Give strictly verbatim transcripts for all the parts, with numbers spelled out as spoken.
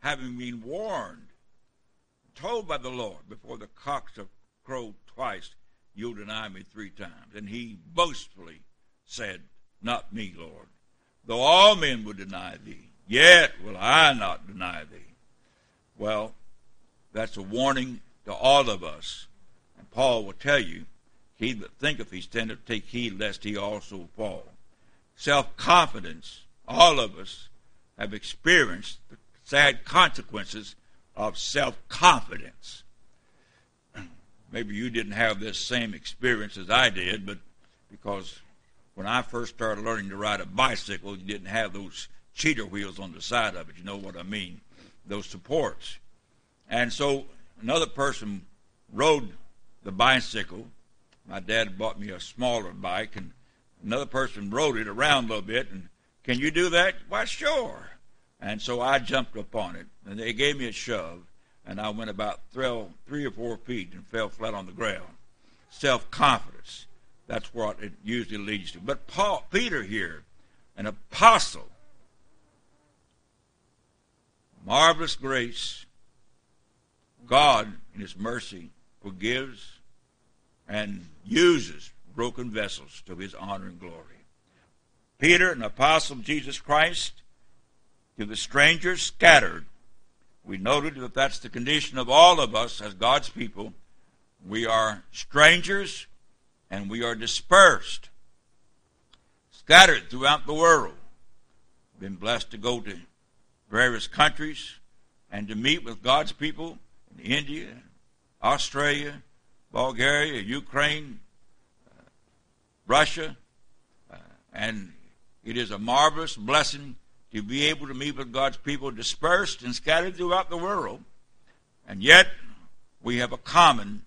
having been warned, told by the Lord, before the cocks have crowed twice, you'll deny me three times. And he boastfully said, not me, Lord. Though all men would deny thee, yet will I not deny thee. Well, that's a warning to all of us. And Paul will tell you, he that thinketh he standeth, take heed lest he also fall. Self-confidence, all of us have experienced the sad consequences of self-confidence. Maybe you didn't have this same experience as I did, but because when I first started learning to ride a bicycle, you didn't have those cheater wheels on the side of it. You know what I mean? Those supports. And so another person rode the bicycle. My dad bought me a smaller bike, and another person rode it around a little bit. And can you do that? Why, sure. And so I jumped up on it, and they gave me a shove, and I went about three or four feet and fell flat on the ground. Self-confidence. That's what it usually leads to. But Paul, Peter here, an apostle, marvelous grace, God in his mercy forgives and uses broken vessels to his honor and glory. Peter, an apostle of Jesus Christ, to the strangers scattered. We noted that that's the condition of all of us as God's people. We are strangers and we are dispersed, scattered throughout the world. Been blessed to go to various countries and to meet with God's people in India, Australia, Bulgaria, Ukraine, uh, Russia, uh, and it is a marvelous blessing to be able to meet with God's people dispersed and scattered throughout the world. And yet, we have a common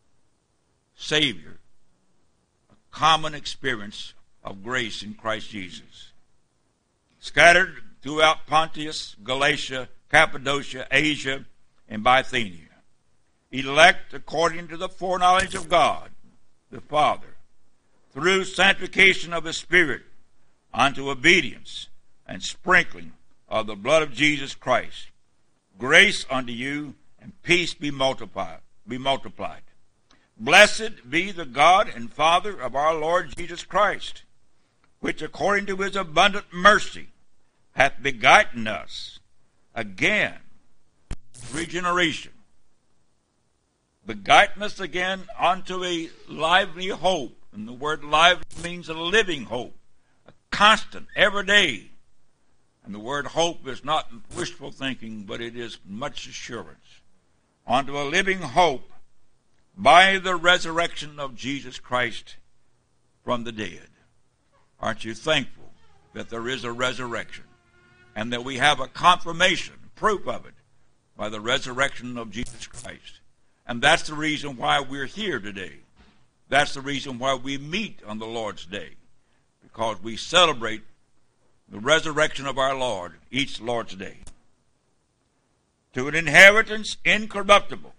Savior, a common experience of grace in Christ Jesus. Scattered throughout Pontus, Galatia, Cappadocia, Asia, and Bithynia. Elect according to the foreknowledge of God, the Father, through sanctification of the Spirit, unto obedience and sprinkling of the blood of Jesus Christ. Grace unto you and peace be multiplied. Be multiplied. Blessed be the God and Father of our Lord Jesus Christ, which according to his abundant mercy hath begotten us again, regeneration, begotten us again unto a lively hope. And the word lively means a living hope, a constant, every day. And the word hope is not wishful thinking, but it is much assurance. Unto a living hope by the resurrection of Jesus Christ from the dead. Aren't you thankful that there is a resurrection and that we have a confirmation, proof of it, by the resurrection of Jesus Christ? And that's the reason why we're here today. That's the reason why we meet on the Lord's Day, because we celebrate the resurrection of our Lord each Lord's Day. To an inheritance incorruptible,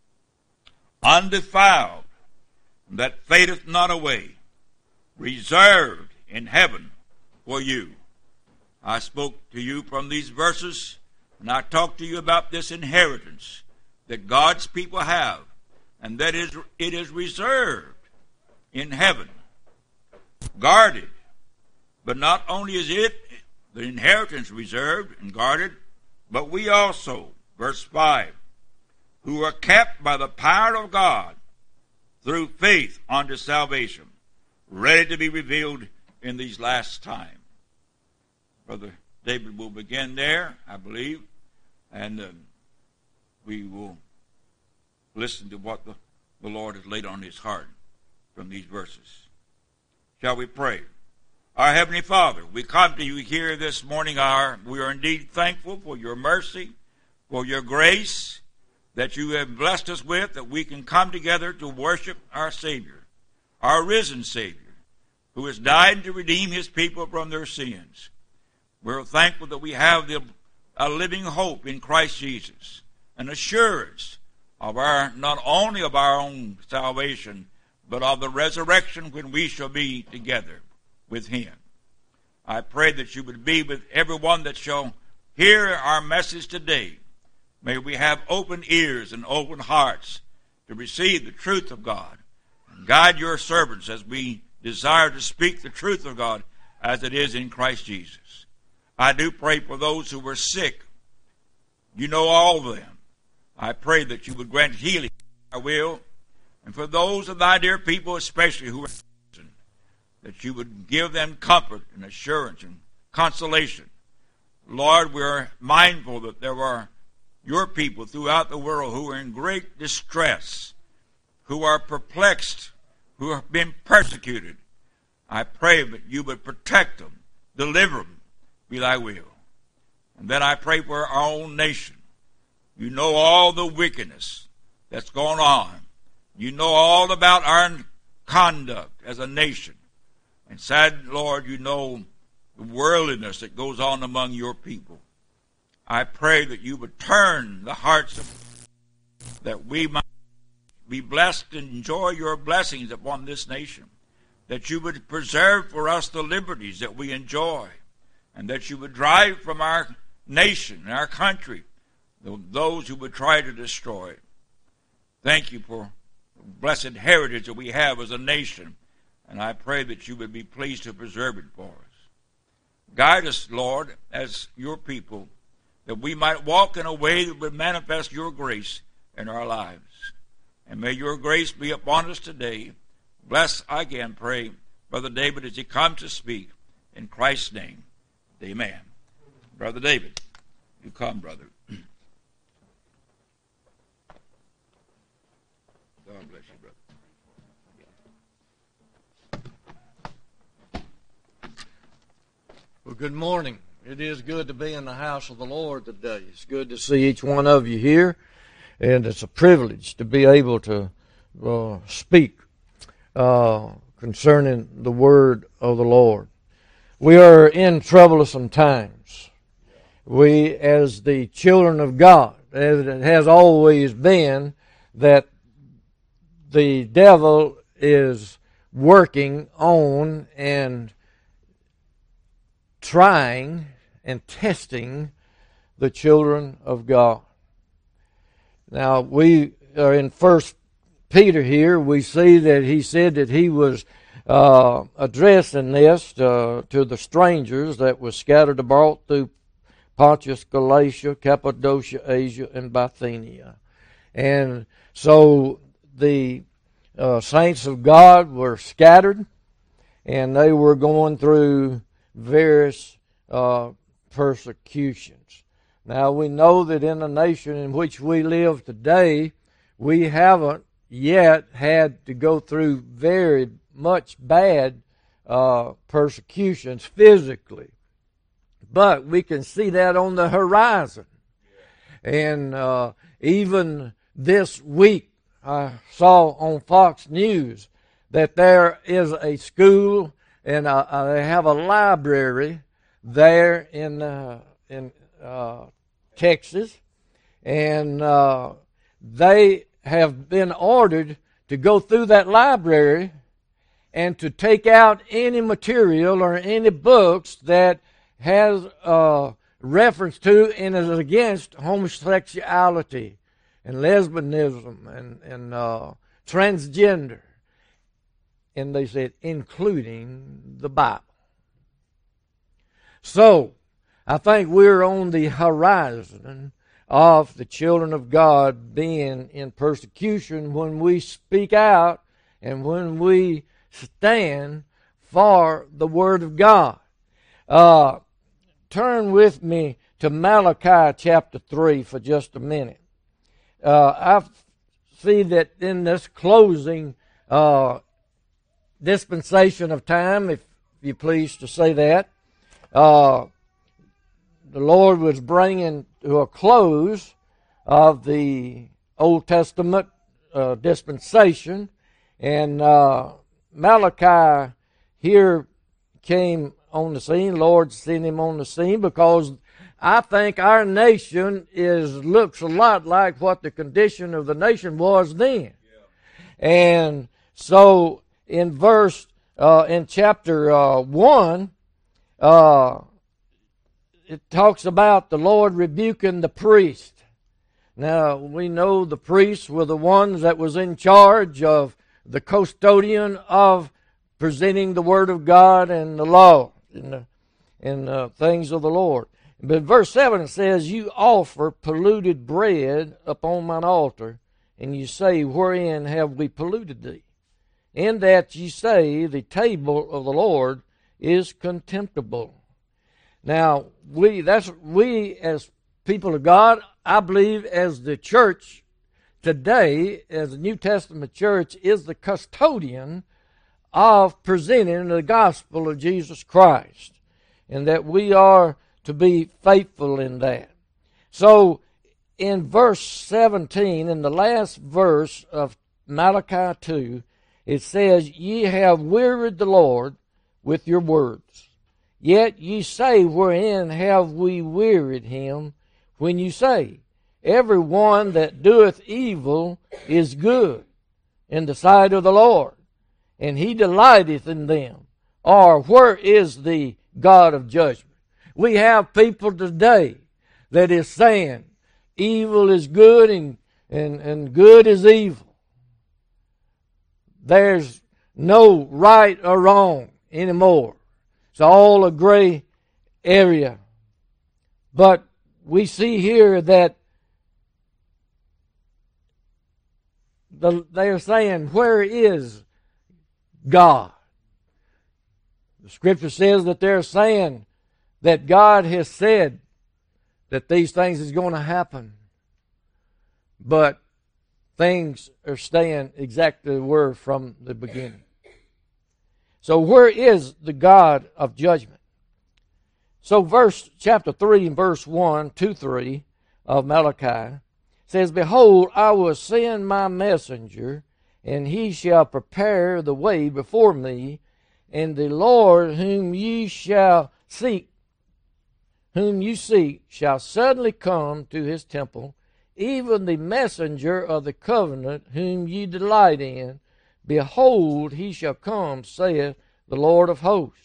undefiled, that fadeth not away, reserved in heaven for you. I spoke to you from these verses, and I talked to you about this inheritance that God's people have, and that is it is reserved in heaven, guarded. But not only is it the inheritance reserved and guarded, but we also, verse five, who are kept by the power of God through faith unto salvation, ready to be revealed in these last times. Brother David will begin there, I believe, and uh, we will listen to what the, the Lord has laid on his heart from these verses. Shall we pray? Our Heavenly Father, we come to you here this morning hour. We are indeed thankful for your mercy, for your grace that you have blessed us with, that we can come together to worship our Savior, our risen Savior, who has died to redeem his people from their sins. We're thankful that we have the, a living hope in Christ Jesus, an assurance of our, not only of our own salvation, but of the resurrection when we shall be together with him. I pray that you would be with everyone that shall hear our message today, May we have open ears and open hearts to receive the truth of God. And guide your servants as we desire to speak the truth of God as it is in Christ Jesus. I do pray for those who were sick. You know all of them. I pray that you would grant healing, I will. And for those of thy dear people especially who are sick, that you would give them comfort and assurance and consolation. Lord, we're mindful that there are your people throughout the world who are in great distress, who are perplexed, who have been persecuted. I pray that you would protect them, deliver them, be thy will. And then I pray for our own nation. You know all the wickedness that's going on. You know all about our conduct as a nation. And sad, Lord, you know the worldliness that goes on among your people. I pray that you would turn the hearts of that we might be blessed and enjoy your blessings upon this nation, that you would preserve for us the liberties that we enjoy, and that you would drive from our nation and our country those who would try to destroy it. Thank you for the blessed heritage that we have as a nation, and I pray that you would be pleased to preserve it for us. Guide us, Lord, as your people, that we might walk in a way that would manifest your grace in our lives. And may your grace be upon us today. Bless, I again pray, Brother David as he comes to speak. In Christ's name, amen. Brother David, you come, brother. God bless you, brother. Well, good morning. It is good to be in the house of the Lord today. It's good to see each one of you here, and it's a privilege to be able to uh, speak uh, concerning the word of the Lord. We are in troublesome times. We, as the children of God, as it has always been, that the devil is working on and trying and testing the children of God. Now, we are in First Peter here. We see that he said that he was uh, addressing this uh, to the strangers that were scattered abroad through Pontus, Galatia, Cappadocia, Asia, and Bithynia. And so the uh, saints of God were scattered, and they were going through various uh, persecutions. Now we know that in the nation in which we live today, we haven't yet had to go through very much bad uh, persecutions physically. But we can see that on the horizon. And uh, even this week, I saw on Fox News that there is a school and uh, they have a library there in uh, in uh, Texas, and uh, they have been ordered to go through that library and to take out any material or any books that has uh, reference to and is against homosexuality and lesbianism and, and uh, transgender. And they said, including the Bible. So, I think we're on the horizon of the children of God being in persecution when we speak out and when we stand for the Word of God. Uh, turn with me to Malachi chapter three for just a minute. Uh, I see that in this closing uh, dispensation of time, if you please to say that, uh, the Lord was bringing to a close of the Old Testament uh, dispensation, and uh, Malachi here came on the scene. Lord sent him on the scene because I think our nation is looks a lot like what the condition of the nation was then. Yeah. And so in verse, uh, in chapter uh, one, uh, it talks about the Lord rebuking the priest. Now, we know the priests were the ones that was in charge of the custodian of presenting the Word of God and the law and the, and the things of the Lord. But verse seven says, you offer polluted bread upon mine altar, and you say, wherein have we polluted thee? In that ye say, the table of the Lord is contemptible. Now, we that's we as people of God, I believe as the church today, as the New Testament church, is the custodian of presenting the gospel of Jesus Christ, and that we are to be faithful in that. So, in verse seventeen, in the last verse of Malachi two, it says, ye have wearied the Lord with your words. Yet ye say, wherein have we wearied him? When you say, every one that doeth evil is good in the sight of the Lord, and he delighteth in them. Or where is the God of judgment? We have people today that is saying evil is good and, and, and good is evil. There's no right or wrong anymore. It's all a gray area. But we see here that the, they are saying, where is God? The scripture says that they're saying that God has said that these things is going to happen. But things are staying exactly the word from the beginning. So where is the God of judgment? So verse chapter three and verse one, two, three of Malachi says, behold, I will send my messenger, and he shall prepare the way before me, and the Lord whom ye shall seek, whom you seek, shall suddenly come to his temple, even the messenger of the covenant whom ye delight in. Behold, he shall come, saith the Lord of hosts.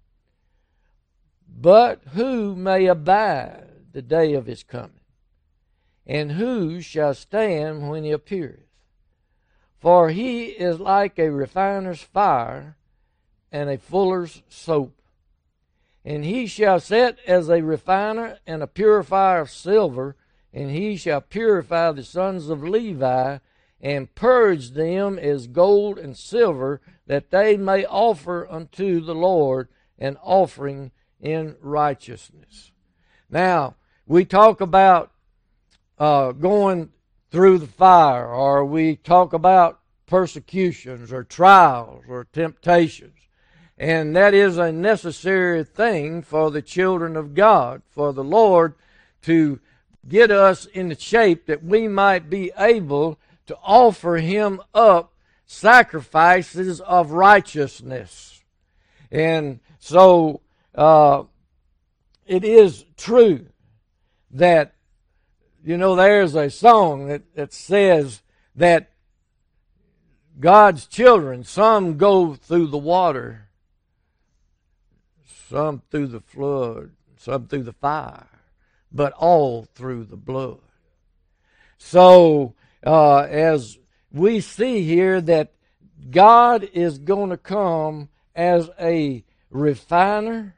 But who may abide the day of his coming? And who shall stand when he appeareth? For he is like a refiner's fire and a fuller's soap. And he shall set as a refiner and a purifier of silver, and he shall purify the sons of Levi, and purge them as gold and silver, that they may offer unto the Lord an offering in righteousness. Now, we talk about uh, going through the fire, or we talk about persecutions or trials or temptations. And that is a necessary thing for the children of God, for the Lord to get us in the shape that we might be able to offer him up sacrifices of righteousness. And so uh, it is true that, you know, there's a song that, that says that God's children, some go through the water, some through the flood, some through the fire, but all through the blood. So, uh, as we see here that God is going to come as a refiner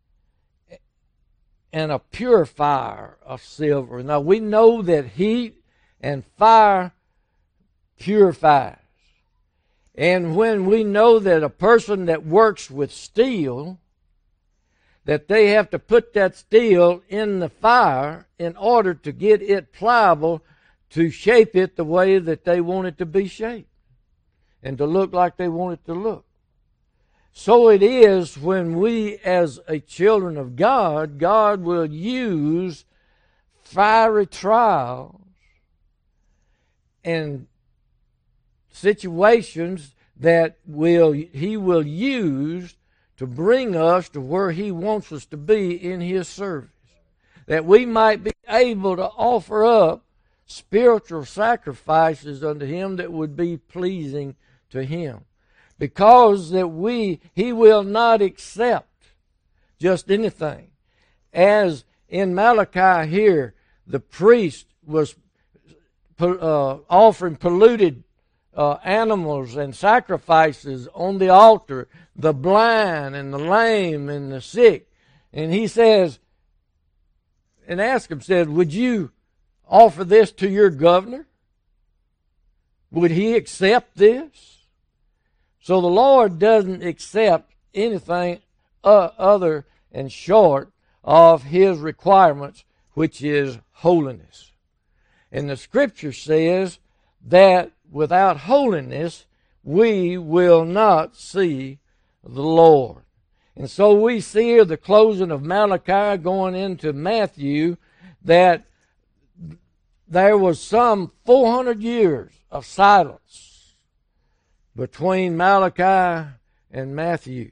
and a purifier of silver. Now, we know that heat and fire purifies. And when we know that a person that works with steel, that they have to put that steel in the fire in order to get it pliable, to shape it the way that they want it to be shaped and to look like they want it to look. So it is when we, as a children of God, God will use fiery trials and situations that will He will use to bring us to where He wants us to be in His service, that we might be able to offer up spiritual sacrifices unto Him that would be pleasing to Him, because that we He will not accept just anything. As in Malachi here, the priest was uh, offering polluted uh, animals and sacrifices on the altar, the blind and the lame and the sick. And he says, and asked him, said, would you offer this to your governor? Would he accept this? So the Lord doesn't accept anything uh, other and short of his requirements, which is holiness. And the scripture says that without holiness, we will not see the Lord. And so we see here the closing of Malachi going into Matthew, that there was some four hundred years of silence between Malachi and Matthew.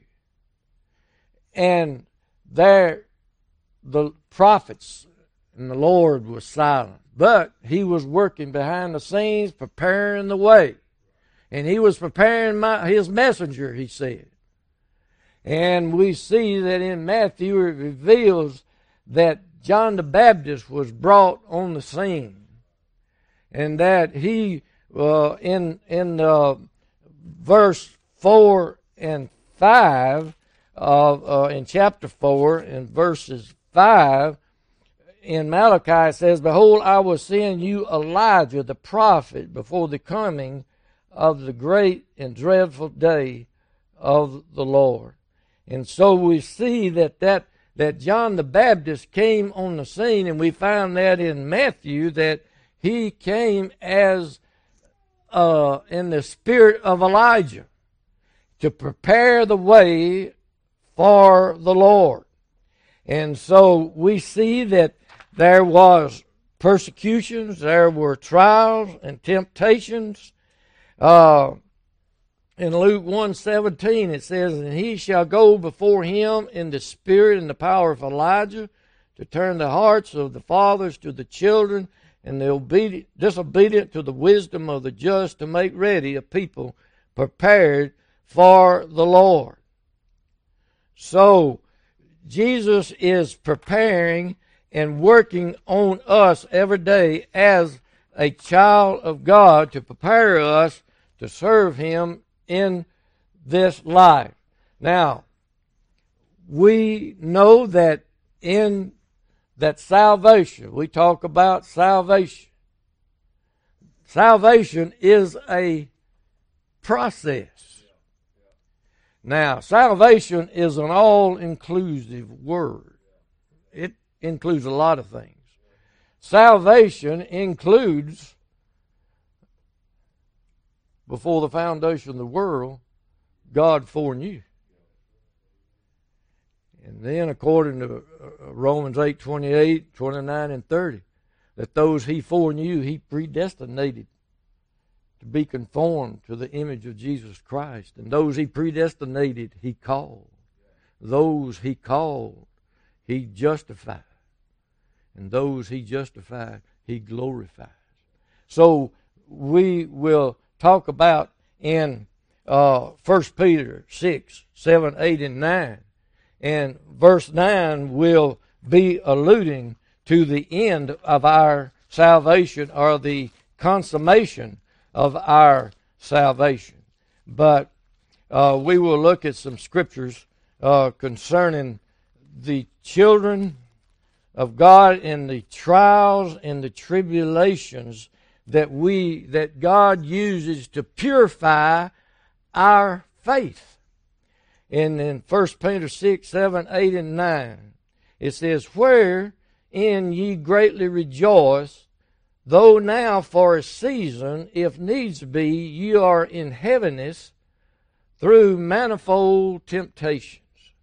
And there the prophets and the Lord was silent. But he was working behind the scenes, preparing the way. And he was preparing my, his messenger, he said. And we see that in Matthew it reveals that John the Baptist was brought on the scene. And that he, uh, in, in uh, verse four and five, of, uh, in chapter four, in verses five, in Malachi it says, behold, I will send you Elijah the prophet before the coming of the great and dreadful day of the Lord. And so we see that, that, that John the Baptist came on the scene, and we find that in Matthew that he came as uh, in the spirit of Elijah to prepare the way for the Lord. And so we see that there was persecutions, there were trials and temptations. Uh, in Luke one seventeen it says, and he shall go before him in the spirit and the power of Elijah, to turn the hearts of the fathers to the children, and the obedient, disobedient to the wisdom of the just, to make ready a people prepared for the Lord. So Jesus is preparing and working on us every day as a child of God to prepare us to serve him in this life. Now, we know that in that salvation, we talk about salvation. Salvation is a process. Now, salvation is an all-inclusive word. It includes a lot of things. Salvation includes, before the foundation of the world, God foreknew. And then according to Romans eight twenty-eight, twenty-nine, and thirty, that those he foreknew, he predestinated to be conformed to the image of Jesus Christ. And those he predestinated, he called. Those he called, he justified. And those he justified, he glorifies. So we will talk about in uh, First Peter six, seven, eight, and nine. And verse nine will be alluding to the end of our salvation, or the consummation of our salvation. But uh, we will look at some scriptures uh, concerning the children of God in the trials and the tribulations that we that God uses to purify our faith. And in First Peter six, seven, eight, and nine, it says, wherein ye greatly rejoice, though now for a season, if needs be, ye are in heaviness through manifold temptations,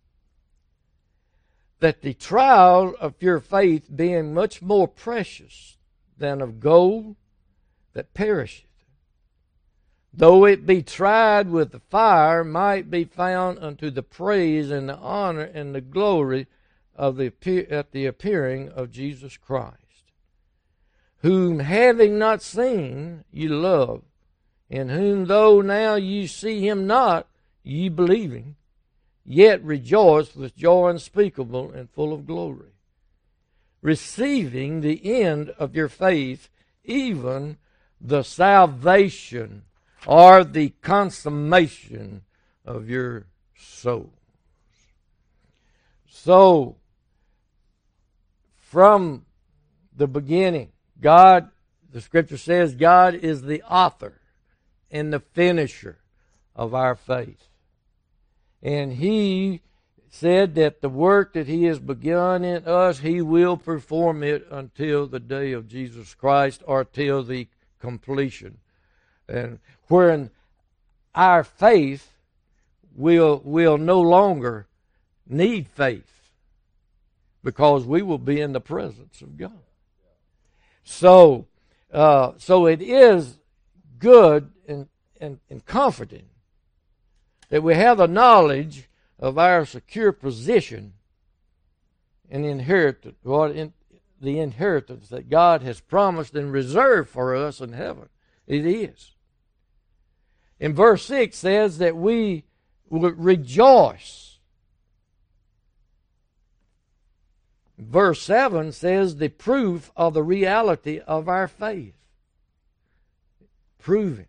that the trial of your faith, being much more precious than of gold that perisheth, though it be tried with the fire, might be found unto the praise and the honor and the glory of the at the appearing of Jesus Christ, whom having not seen ye love, in whom though now ye see him not, ye believing, yet rejoice with joy unspeakable and full of glory, receiving the end of your faith, even the salvation or the consummation of your souls. So, from the beginning, God, the Scripture says, God is the author and the finisher of our faith. And He said that the work that He has begun in us, He will perform it until the day of Jesus Christ, or till the completion. And wherein our faith will, will no longer need faith, because we will be in the presence of God. So, uh, so it is good and, and, and comforting that we have the knowledge of our secure position and inheritance, what in, the inheritance that God has promised and reserved for us in heaven. It is. In verse six says that we will rejoice. Verse seven says the proof of the reality of our faith. Proving.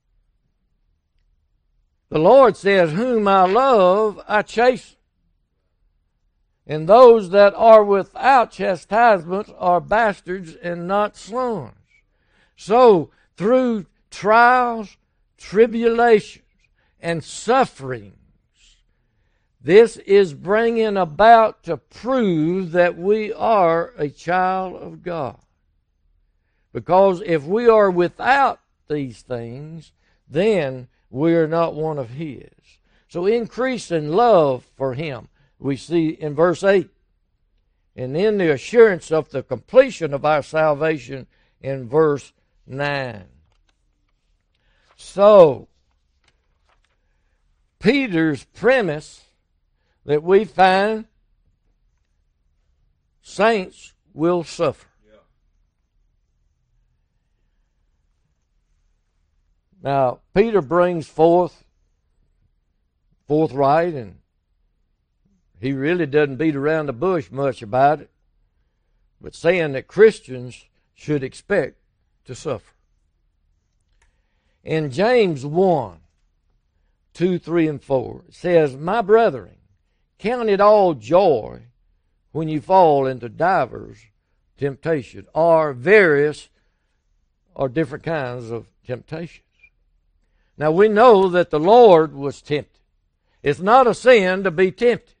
The Lord says, whom I love, I chasten. And those that are without chastisement are bastards and not sons. So, through trials, tribulations, and sufferings, this is bringing about to prove that we are a child of God. Because if we are without these things, then we are not one of His. So increase in love for Him, we see in verse eight. And then the assurance of the completion of our salvation in verse nine. So, Peter's premise that we find saints will suffer. Yeah. Now, Peter brings forth forthright, and he really doesn't beat around the bush much about it, but saying that Christians should expect to suffer. In James one, two, three, and four, it says, my brethren, count it all joy when you fall into divers temptation, or various or different kinds of temptations. Now we know that the Lord was tempted. It's not a sin to be tempted.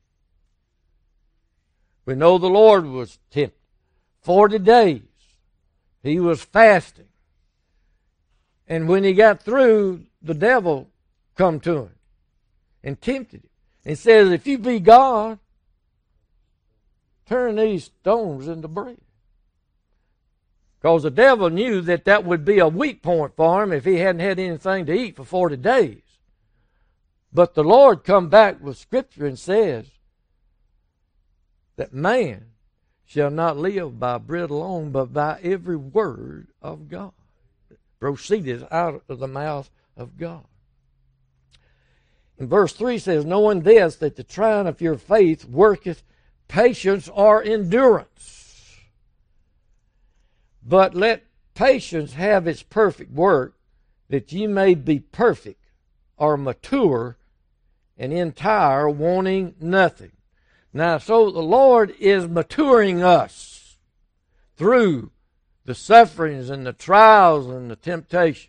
We know the Lord was tempted. Forty days He was fasting. And when He got through, the devil come to Him and tempted Him. And says, if you be God, turn these stones into bread. Because the devil knew that that would be a weak point for him if he hadn't had anything to eat for forty days. But the Lord come back with Scripture and says that man shall not live by bread alone, but by every word of God that proceedeth out of the mouth of God. In verse three says, knowing this, that the trying of your faith worketh patience or endurance. But let patience have its perfect work, that ye may be perfect or mature and entire, wanting nothing. Now, so the Lord is maturing us through the sufferings and the trials and the temptations.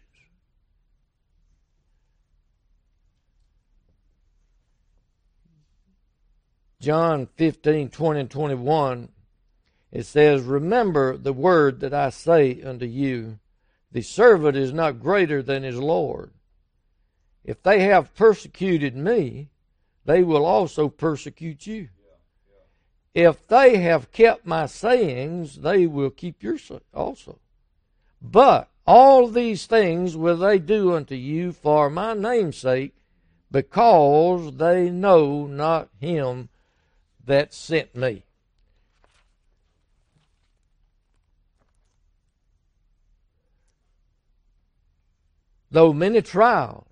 John fifteen, twenty and twenty-one, it says, remember the word that I say unto you, the servant is not greater than his Lord. If they have persecuted me, they will also persecute you. If they have kept my sayings, they will keep yours also. But all these things will they do unto you for my name's sake, because they know not him that sent me. Though many trials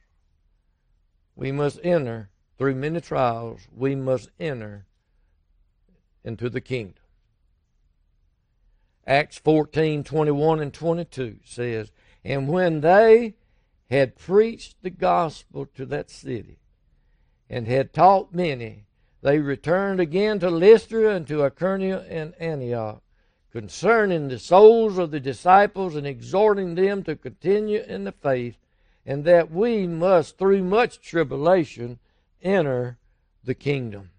we must enter, through many trials we must enter into the kingdom. Acts fourteen, twenty-one and twenty-two says, And when they had preached the gospel to that city, and had taught many, they returned again to Lystra and to Iconium and Antioch, concerning the souls of the disciples, and exhorting them to continue in the faith, and that we must, through much tribulation, enter the kingdom.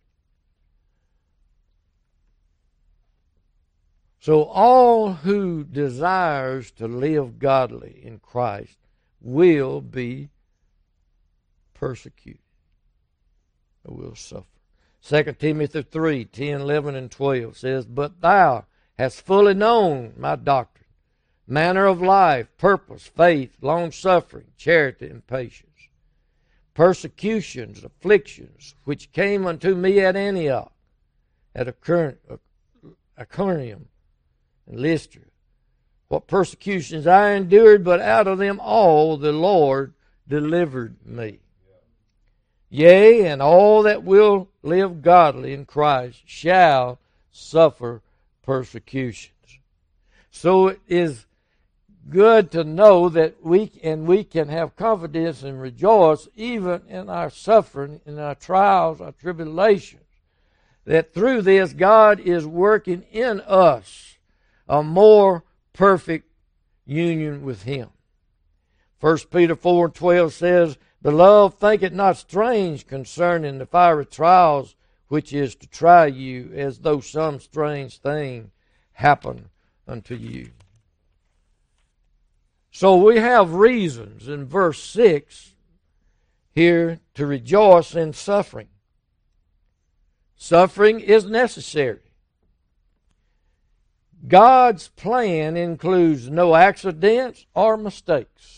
So all who desires to live godly in Christ will be persecuted, or will suffer. Second Timothy three, ten, eleven, and twelve says, But thou hast fully known my doctrine, manner of life, purpose, faith, long-suffering, charity, and patience. Persecutions, afflictions, which came unto me at Antioch, at Iconium, and Lystra. What persecutions I endured, but out of them all the Lord delivered me. Yea, and all that will live godly in Christ shall suffer persecutions. So it is good to know that we and we can have confidence and rejoice even in our suffering, in our trials, our tribulations, that through this God is working in us a more perfect union with Him. First Peter four and twelve says, Beloved, think it not strange concerning the fiery trials which is to try you, as though some strange thing happened unto you. So we have reasons in verse six here to rejoice in suffering. Suffering is necessary. God's plan includes no accidents or mistakes.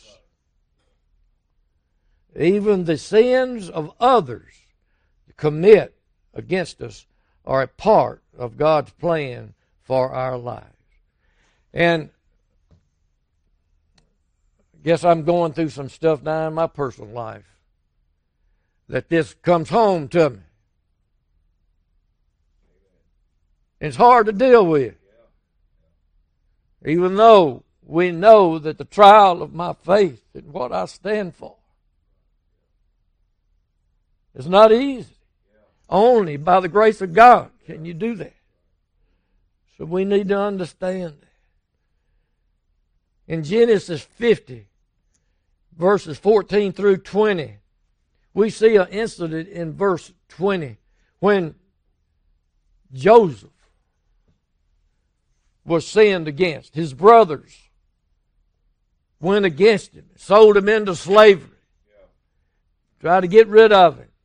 Even the sins of others commit against us are a part of God's plan for our lives. And I guess I'm going through some stuff now in my personal life that this comes home to me. It's hard to deal with. Even though we know that the trial of my faith and what I stand for is not easy. Only by the grace of God can you do that. So we need to understand that. In Genesis fifty, verses fourteen through twenty, we see an incident in verse twenty when Joseph was sinned against. His brothers went against him, sold him into slavery, tried to get rid of him.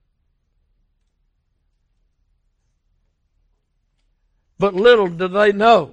But little did they know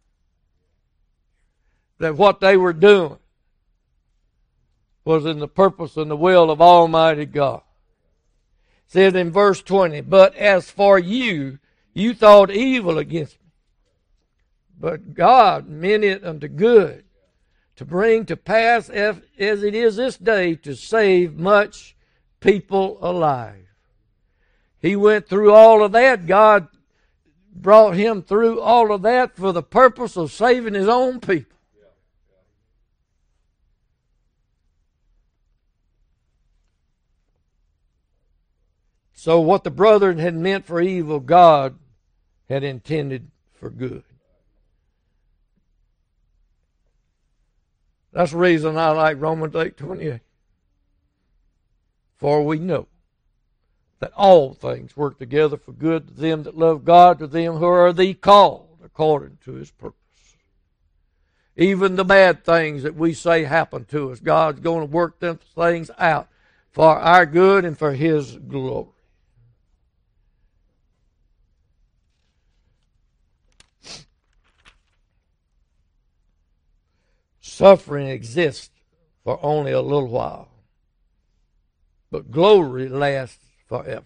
that what they were doing was in the purpose and the will of Almighty God. It said in verse twenty, But as for you, you thought evil against me. But God meant it unto good, to bring to pass as it is this day, to save much people alive. He went through all of that. God brought him through all of that for the purpose of saving his own people. So what the brethren had meant for evil, God had intended for good. That's the reason I like Romans eight twenty-eight. For we know that all things work together for good to them that love God, to them who are the called according to His purpose. Even the bad things that we say happen to us, God's going to work them things out for our good and for His glory. Suffering exists for only a little while, but glory lasts forever.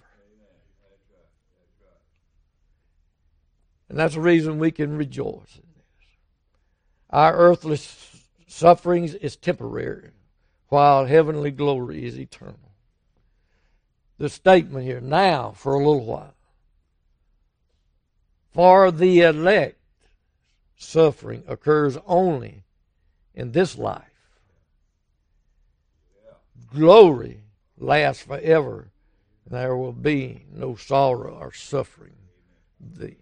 And that's the reason we can rejoice in this. Our earthly sufferings is temporary, while heavenly glory is eternal. The statement here, now for a little while. For the elect, suffering occurs only in this life, glory lasts forever, and there will be no sorrow or suffering thee.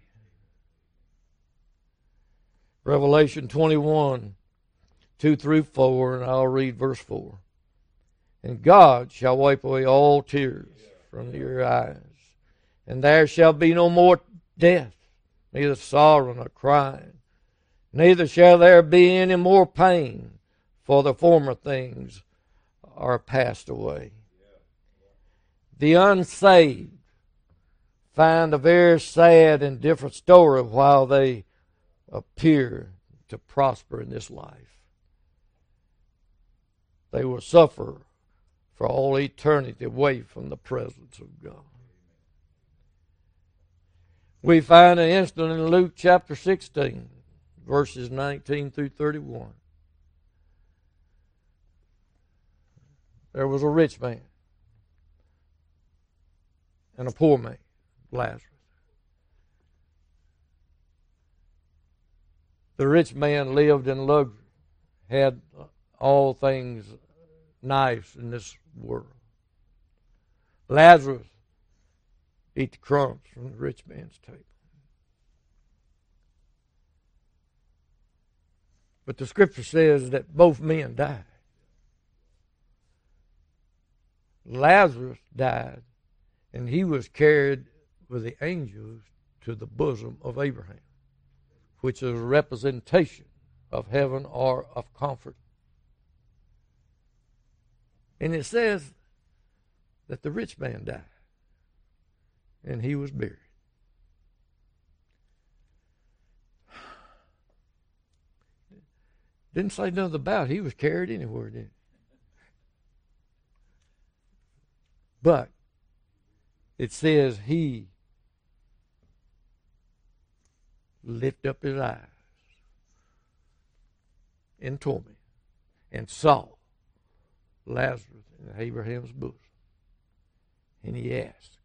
Revelation twenty-one, two through four, and I'll read verse four. And God shall wipe away all tears from your eyes, and there shall be no more death, neither sorrow nor crying, neither shall there be any more pain, for the former things are passed away. The unsaved find a very sad and different story while they appear to prosper in this life. They will suffer for all eternity away from the presence of God. We find an incident in Luke chapter sixteen, verses nineteen through thirty-one. There was a rich man and a poor man, Lazarus. The rich man lived in luxury, had all things nice in this world. Lazarus ate the crumbs from the rich man's table. But the scripture says that both men died. Lazarus died, and he was carried with the angels to the bosom of Abraham, which is a representation of heaven or of comfort. And it says that the rich man died, and he was buried. Didn't say nothing about it. He was carried anywhere, did it? But it says he lifted up his eyes in torment and saw Lazarus in Abraham's bosom. And he asked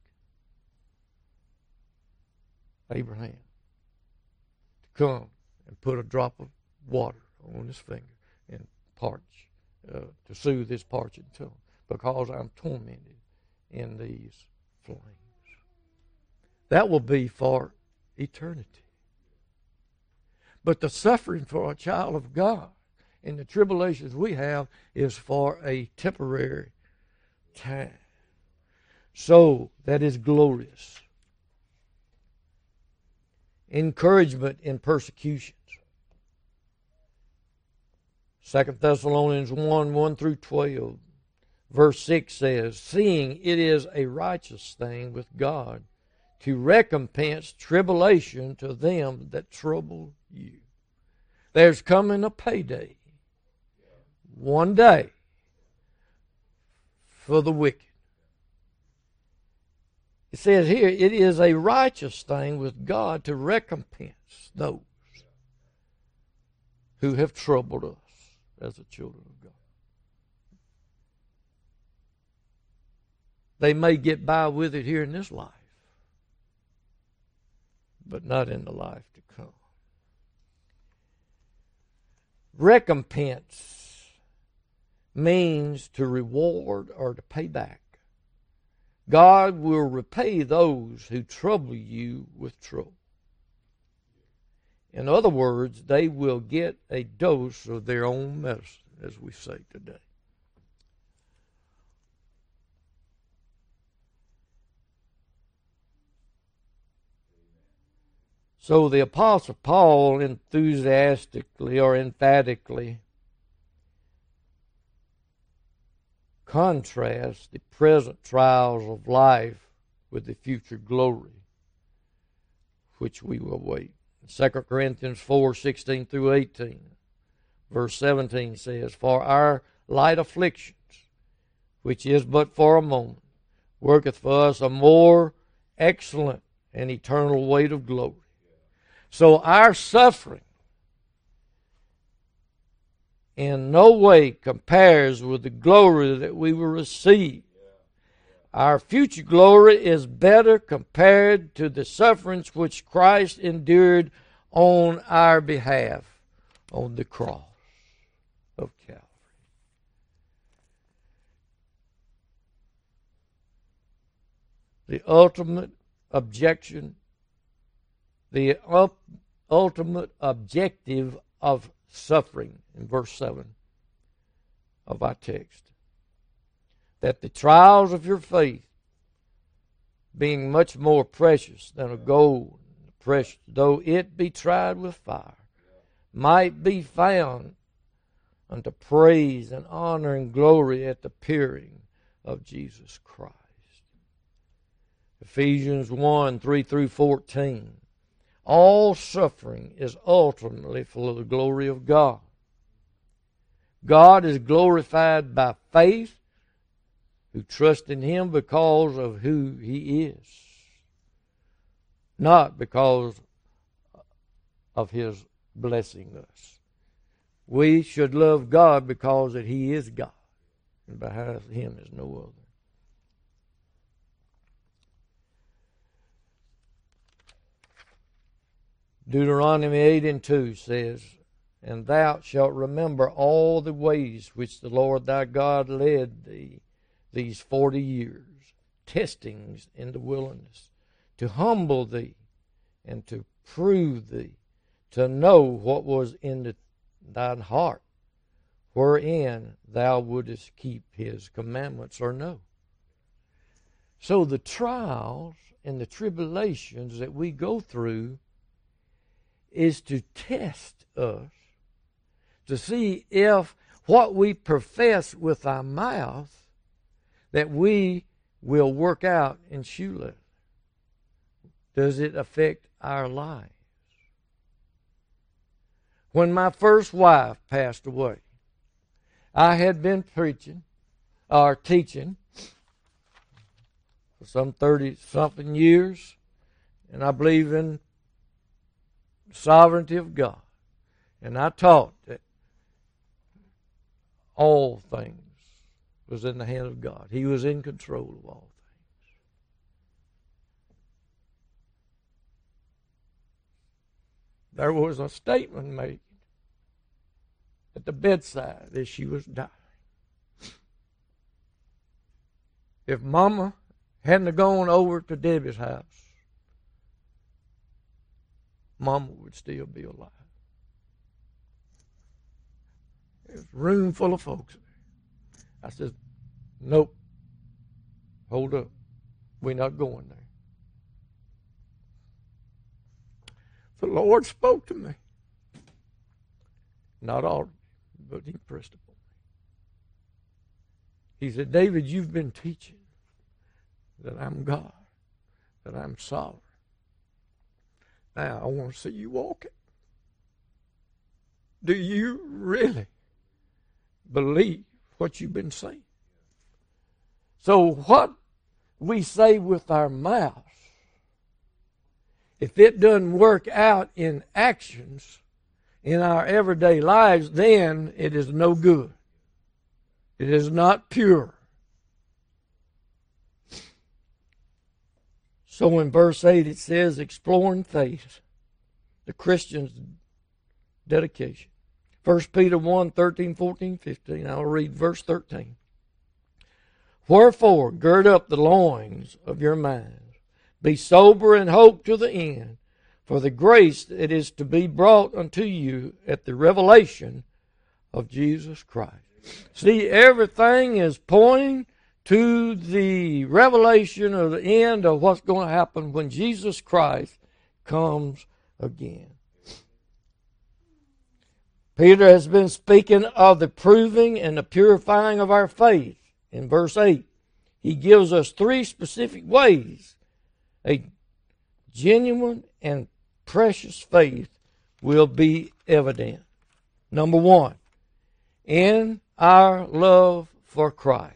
Abraham to come and put a drop of water on his finger and parch, uh, to soothe his parching tongue, because I'm tormented in these flames. That will be for eternity. But the suffering for a child of God and the tribulations we have is for a temporary time. So that is glorious. Encouragement in persecutions. Second Thessalonians one, one through twelve. Verse six says, seeing it is a righteous thing with God to recompense tribulation to them that trouble you. There's coming a payday one day for the wicked. It says here, it is a righteous thing with God to recompense those who have troubled us as the children of God. They may get by with it here in this life, but not in the life to come. Recompense means to reward or to pay back. God will repay those who trouble you with trouble. In other words, they will get a dose of their own medicine, as we say today. So the Apostle Paul enthusiastically or emphatically contrasts the present trials of life with the future glory which we will wait. Second Corinthians four, sixteen through eighteen. Verse seventeen says, for our light afflictions, which is but for a moment, worketh for us a more excellent and eternal weight of glory. So our suffering in no way compares with the glory that we will receive. Our future glory is better compared to the sufferings which Christ endured on our behalf on the cross of Calvary. the ultimate objection, the up, ultimate objective of suffering in verse seven of our text. That the trials of your faith, being much more precious than of gold, precious though it be tried with fire, might be found unto praise and honor and glory at the appearing of Jesus Christ. Ephesians one, three through fourteen. All suffering is ultimately for the glory of God. God is glorified by faith who trust in Him because of who He is, not because of His blessing us. We should love God because that He is God, and behind Him is no other. Deuteronomy eight and two says, And thou shalt remember all the ways which the Lord thy God led thee these forty years, testings in the wilderness, to humble thee and to prove thee, to know what was in the, thine heart, wherein thou wouldest keep His commandments or no. So the trials and the tribulations that we go through is to test us, to see if what we profess with our mouth that we will work out in shoe leather. Does it affect our lives? When my first wife passed away, I had been preaching or teaching for some thirty-something years, and I believe in the sovereignty of God. And I taught that all things was in the hand of God. He was in control of all things. There was a statement made at the bedside as she was dying. If Mama hadn't gone over to Debbie's house, Mama would still be alive. There's a room full of folks. I said, nope, hold up. We're not going there. The Lord spoke to me. Not all, but He pressed upon me. He said, David, you've been teaching that I'm God, that I'm sovereign. Now I want to see you walk it. Do you really believe what you've been saying? So what we say with our mouths, if it doesn't work out in actions in our everyday lives, then it is no good. It is not pure. So in verse eight it says, exploring faith, the Christian's dedication. First Peter one, thirteen, fourteen, fifteen. I'll read verse thirteen. Wherefore, gird up the loins of your minds. Be sober and hope to the end. For the grace that is to be brought unto you at the revelation of Jesus Christ. See, everything is pointing to the revelation of the end of what's going to happen when Jesus Christ comes again. Peter has been speaking of the proving and the purifying of our faith. In verse eight, he gives us three specific ways a genuine and precious faith will be evident. Number one, in our love for Christ.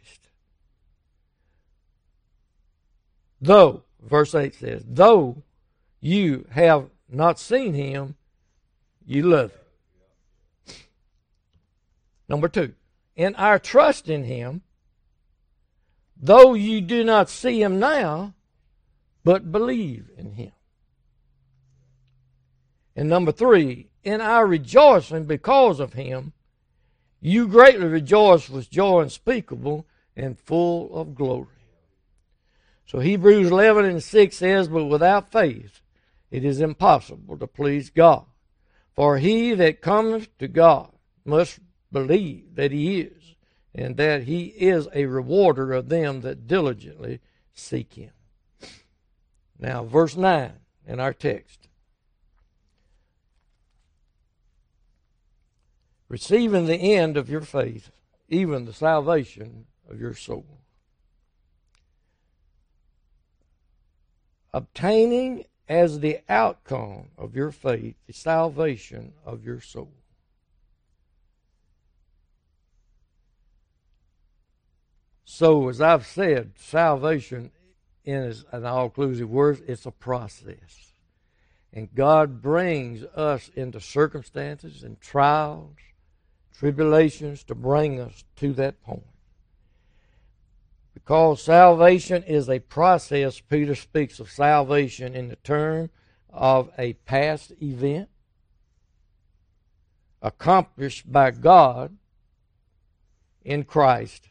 Though, verse eight says, though you have not seen Him, you love Him. Number two, in our trust in Him, though you do not see Him now, but believe in Him. And number three, in our rejoicing because of Him, you greatly rejoice with joy unspeakable and full of glory. So Hebrews eleven and six says, but without faith it is impossible to please God. For he that cometh to God must believe that he is, and that he is a rewarder of them that diligently seek him. Now, verse nine in our text. Receiving the end of your faith, even the salvation of your soul. Obtaining as the outcome of your faith the salvation of your soul. So, as I've said, salvation in an all-inclusive word, it's a process. And God brings us into circumstances and trials, tribulations to bring us to that point. Because salvation is a process, Peter speaks of salvation in the term of a past event accomplished by God in Christ.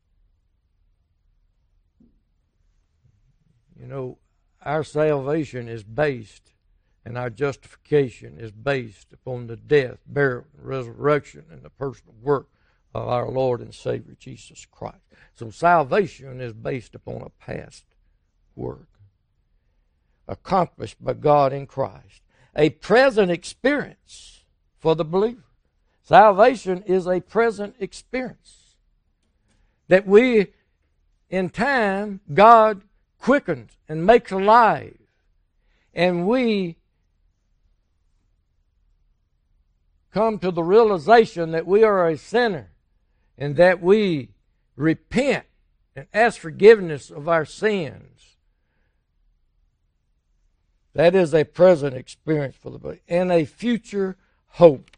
You know, our salvation is based, and our justification is based upon the death, burial, resurrection, and the personal work of our Lord and Savior Jesus Christ. So salvation is based upon a past work accomplished by God in Christ. A present experience for the believer. Salvation is a present experience that we, in time, God quickens and makes alive. And we come to the realization that we are a sinner and that we repent and ask forgiveness of our sins. That is a present experience for the believer and a future hope.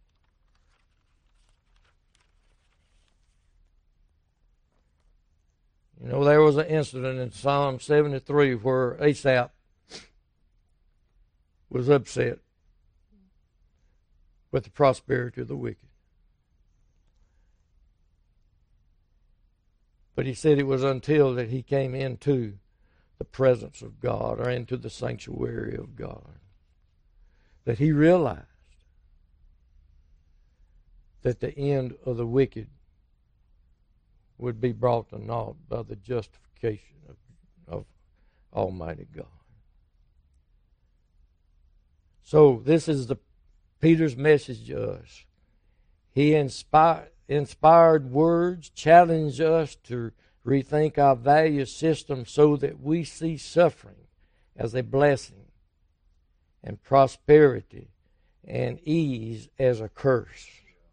You know, there was an incident in Psalm seventy-three where Asaph was upset with the prosperity of the wicked. But he said it was until that he came into the presence of God or into the sanctuary of God that he realized that the end of the wicked would be brought to naught by the justification of, of Almighty God. So this is the Peter's message to us. He inspired, inspired words challenge us to rethink our value system so that we see suffering as a blessing and prosperity and ease as a curse.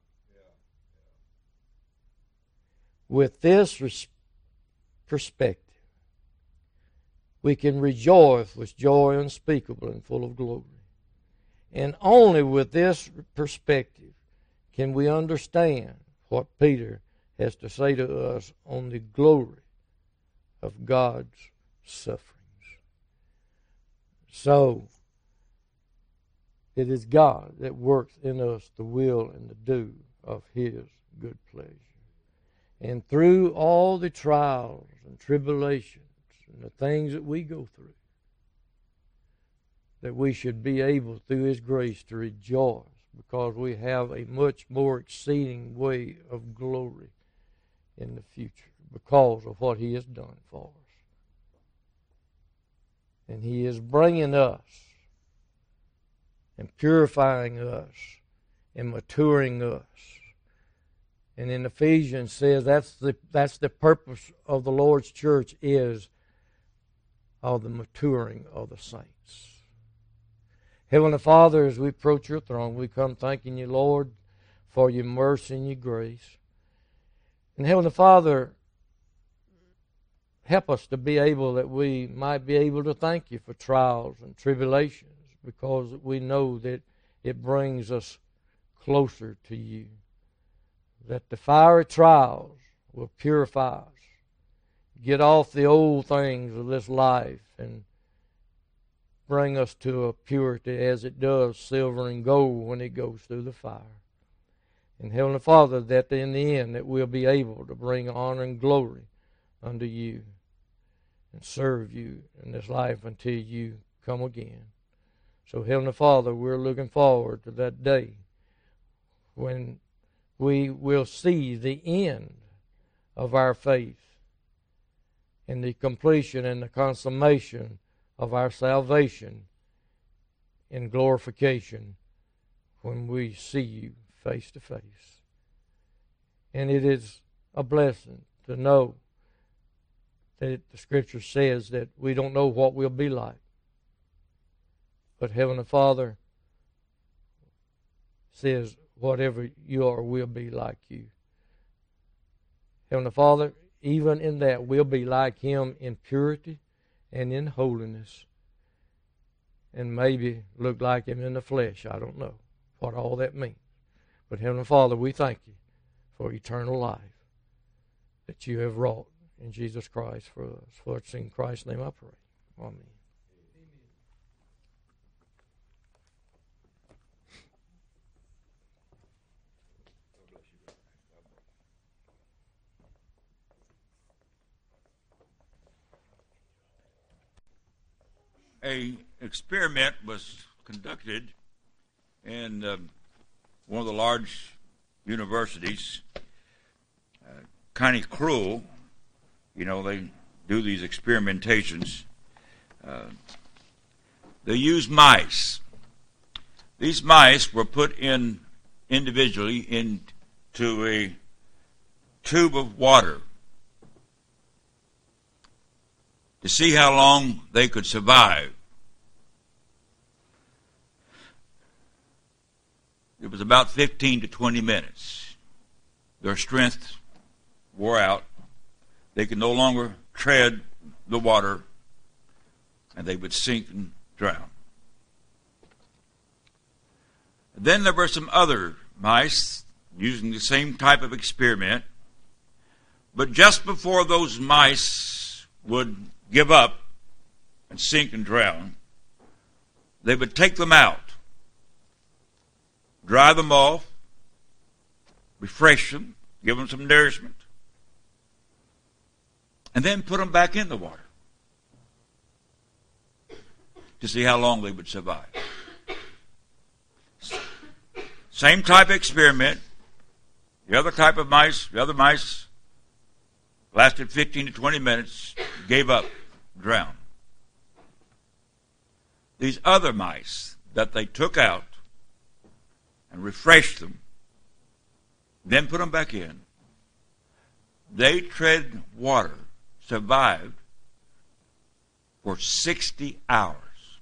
With this res- perspective, we can rejoice with joy unspeakable and full of glory. And only with this perspective can we understand what Peter has to say to us on the glory of God's sufferings. So, it is God that works in us the will and the do of His good pleasure. And through all the trials and tribulations and the things that we go through, that we should be able, through His grace, to rejoice because we have a much more exceeding way of glory in the future because of what He has done for us. And He is bringing us and purifying us and maturing us. And in Ephesians says that's the that's the purpose of the Lord's church is of the maturing of the saints. Heavenly Father, as we approach your throne, we come thanking you, Lord, for your mercy and your grace. And Heavenly Father, help us to be able that we might be able to thank you for trials and tribulations because we know that it brings us closer to you. That the fiery trials will purify us, get off the old things of this life and bring us to a purity as it does silver and gold when it goes through the fire. And Heavenly Father, that in the end that we'll be able to bring honor and glory unto you. and serve you in this life until you come again. So, Heavenly Father, we're looking forward to that day when we will see the end of our faith and the completion and the consummation of our salvation in glorification when we see you face to face. And it is a blessing to know that the Scripture says that we don't know what we'll be like. But Heavenly Father says, whatever you are, will be like you. Heavenly Father, even in that, we'll be like Him in purity and in holiness. And maybe look like Him in the flesh. I don't know what all that means. But Heavenly Father, we thank you for eternal life that you have wrought in Jesus Christ for us. For it's in Christ's name I pray. Amen. A experiment was conducted in um, one of the large universities, uh, kind of cruel. You know, they do these experimentations. Uh, they use mice. These mice were put in individually into a tube of water to see how long they could survive. It was about fifteen to twenty minutes. Their strength wore out. They could no longer tread the water, and they would sink and drown. Then there were some other mice using the same type of experiment, but just before those mice would give up and sink and drown, they would take them out, dry them off, refresh them, give them some nourishment, and then put them back in the water to see how long they would survive. Same type of experiment. The other type of mice, the other mice lasted fifteen to twenty minutes, gave up, drowned. These other mice that they took out and refreshed them, then put them back in, they tread water, survived for sixty hours.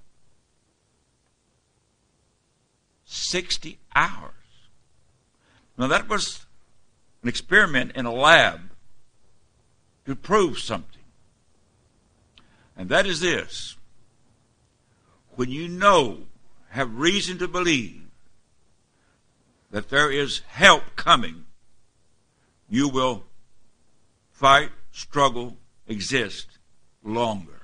sixty hours. Now that was an experiment in a lab to prove something. And that is this: when you know, have reason to believe that there is help coming, you will fight, struggle, exist longer.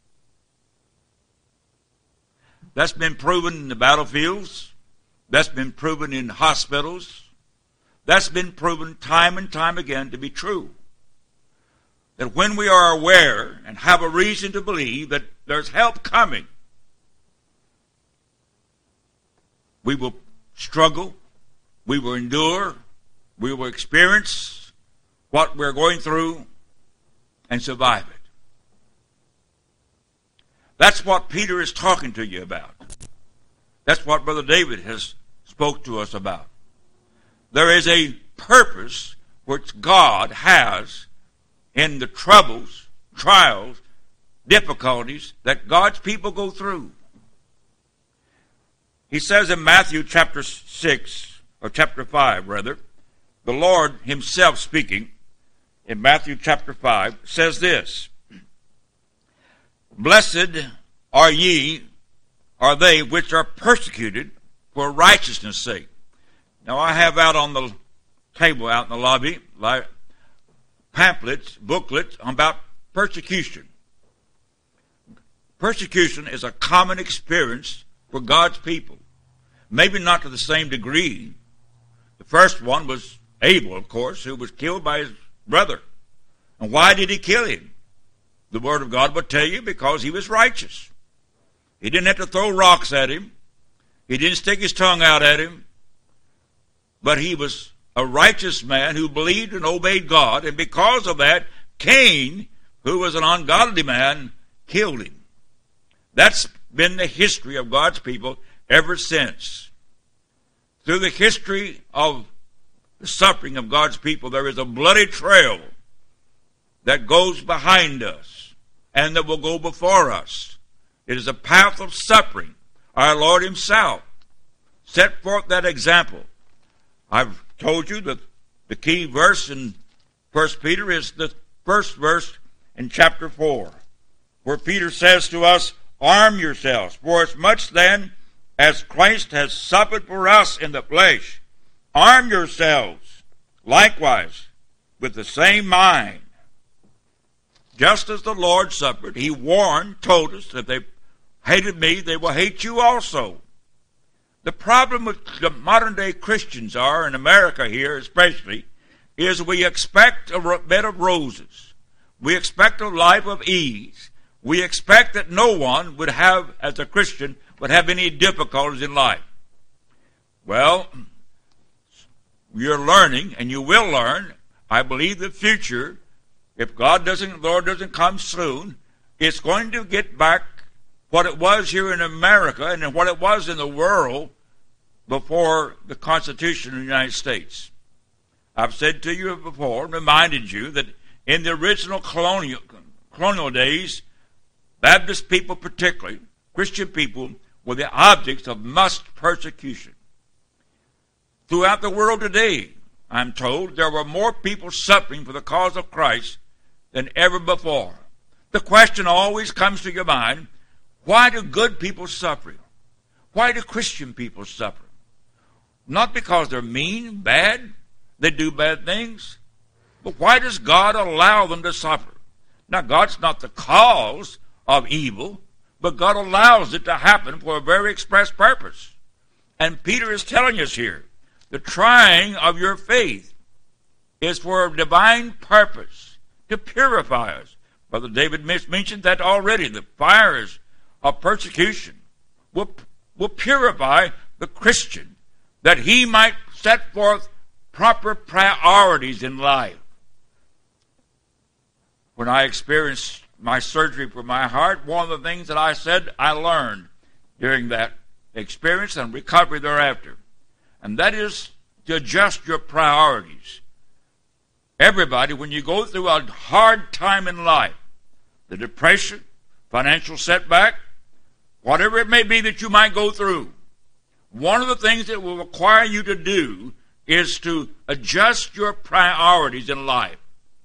That's been proven in the battlefields. That's been proven in hospitals. That's been proven time and time again to be true. That when we are aware and have a reason to believe that there's help coming, we will struggle, we will endure, we will experience what we're going through and survive it. That's what Peter is talking to you about. That's what Brother David has spoke to us about. There is a purpose which God has in the troubles, trials, difficulties that God's people go through. He says in Matthew chapter six, or chapter five rather, the Lord himself speaking in Matthew chapter five says this: Blessed are ye, are they which are persecuted for righteousness' sake. Now I have out on the table out in the lobby like pamphlets, booklets about persecution. Persecution is a common experience for God's people. Maybe not to the same degree. The first one was Abel, of course, who was killed by his brother. And why did he kill him? the Word of God would tell you, because he was righteous. He didn't have to throw rocks at him. He didn't stick his tongue out at him. But he was a righteous man who believed and obeyed God, and because of that, Cain, who was an ungodly man, killed him. That's been the history of God's people ever since. Through the history of the suffering of God's people, there is a bloody trail that goes behind us and that will go before us. It is a path of suffering. Our Lord himself set forth that example. I've told you that the key verse in First Peter is the first verse in chapter four, where Peter says to us, arm yourselves, for as much then as Christ has suffered for us in the flesh, arm yourselves likewise with the same mind. Just as the Lord suffered, he warned, told us, that they hated me, they will hate you also. The problem with the modern day Christians are, in America here especially, is we expect a bed of roses. We expect a life of ease. We expect that no one would have, as a Christian, would have any difficulties in life. Well, you're learning, and you will learn, I believe the future, if God doesn't, the Lord doesn't come soon, it's going to get back what it was here in America and what it was in the world before the Constitution of the United States. I've said to you before, and reminded you, that in the original colonial, colonial days, Baptist people particularly, Christian people, were the objects of much persecution. Throughout the world today, I'm told, there were more people suffering for the cause of Christ than ever before. The question always comes to your mind, why do good people suffer? Why do Christian people suffer? Not because they're mean, bad, they do bad things, but why does God allow them to suffer? Now, God's not the cause of evil, but God allows it to happen for a very express purpose. And Peter is telling us here, the trying of your faith is for a divine purpose, to purify us. Brother David mentioned that already. The fires of persecution will, will purify the Christian, that he might set forth proper priorities in life. When I experienced my surgery for my heart, one of the things that I said I learned during that experience and recovery thereafter, and that is to adjust your priorities. Everybody, when you go through a hard time in life, the depression, financial setback, whatever it may be that you might go through, one of the things that will require you to do is to adjust your priorities in life.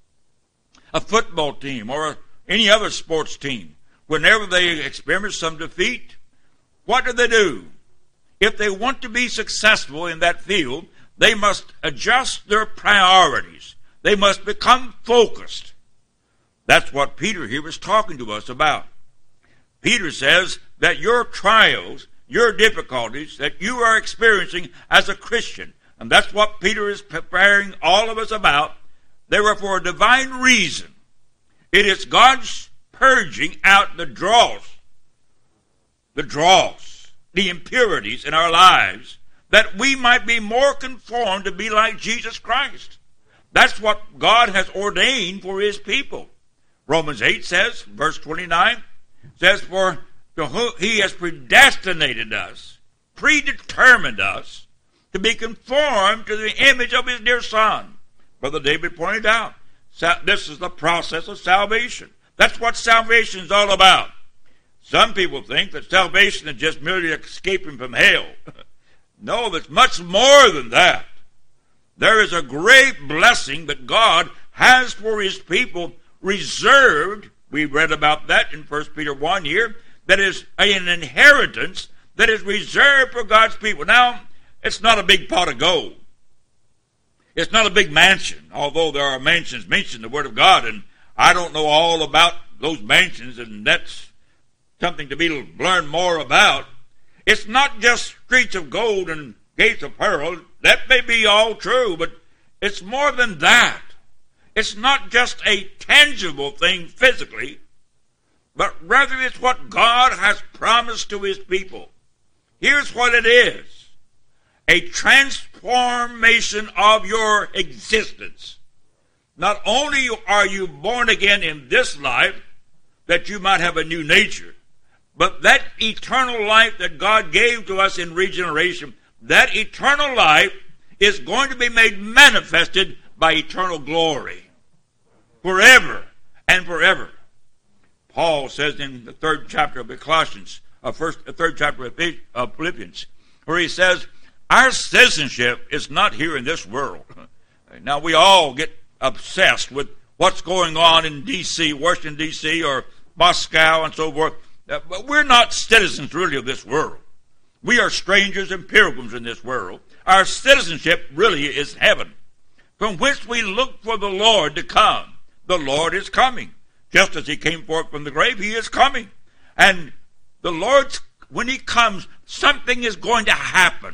A football team or any other sports team, whenever they experience some defeat, what do they do? If they want to be successful in that field, they must adjust their priorities. They must become focused. That's what Peter here is talking to us about. Peter says that your trials, your difficulties that you are experiencing as a Christian, and that's what Peter is preparing all of us about, they were for a divine reason. It is God's purging out the dross, the dross, the impurities in our lives, that we might be more conformed to be like Jesus Christ. That's what God has ordained for his people. Romans eight says, verse twenty-nine, says, for he has predestinated us, predetermined us, to be conformed to the image of his dear Son. Brother David pointed out, this is the process of salvation. That's what salvation is all about. Some people think that salvation is just merely escaping from hell. No, it's much more than that. There is a great blessing that God has for his people reserved. We read about that in First Peter one here. That is an inheritance that is reserved for God's people. Now, it's not a big pot of gold. It's not a big mansion, although there are mansions mentioned in the Word of God, and I don't know all about those mansions, and that's something to be learned more about. It's not just streets of gold and gates of pearl. That may be all true, but it's more than that. It's not just a tangible thing physically. but rather it's what God has promised to his people. Here's what it is: a transformation of your existence. Not only are you born again in this life, that you might have a new nature, but that eternal life that God gave to us in regeneration, that eternal life is going to be made manifested by eternal glory forever and forever. Paul says in the third chapter of the Colossians, uh, first, the third chapter of Philippians, where he says, our citizenship is not here in this world. Now, we all get obsessed with what's going on in D C, Washington, D C, or Moscow and so forth. But we're not citizens really of this world. We are strangers and pilgrims in this world. Our citizenship really is heaven, from which we look for the Lord to come. The Lord is coming. Just as he came forth from the grave, he is coming. And the Lord, when he comes, something is going to happen.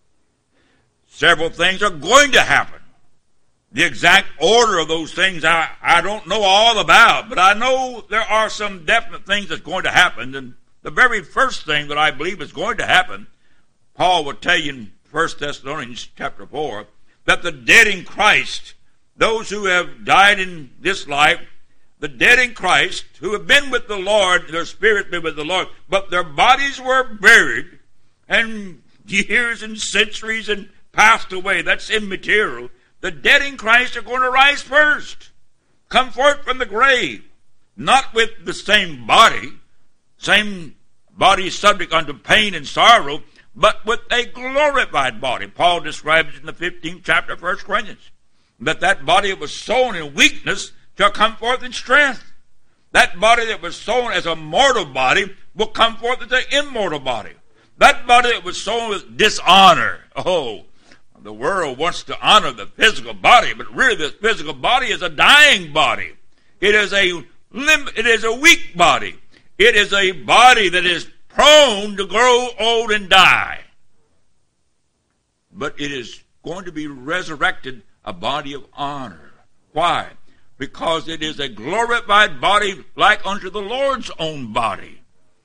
Several things are going to happen. The exact order of those things I, I don't know all about, but I know there are some definite things that's going to happen. And the very first thing that I believe is going to happen, Paul will tell you in First Thessalonians chapter four, that the dead in Christ, those who have died in this life, the dead in Christ, who have been with the Lord, their spirit been with the Lord, but their bodies were buried, and years and centuries and passed away. That's immaterial. The dead in Christ are going to rise first, come forth from the grave, not with the same body, same body subject unto pain and sorrow, but with a glorified body. Paul describes it in the fifteenth chapter of First Corinthians, that that body that was sown in weakness shall come forth in strength. That body that was sown as a mortal body will come forth as an immortal body. That body that was sown with dishonor, oh, the world wants to honor the physical body, but really this physical body is a dying body. It is a lim- it is a weak body. It is a body that is prone to grow old and die. But it is going to be resurrected, a body of honor. Why? Because it is a glorified body like unto the Lord's own body.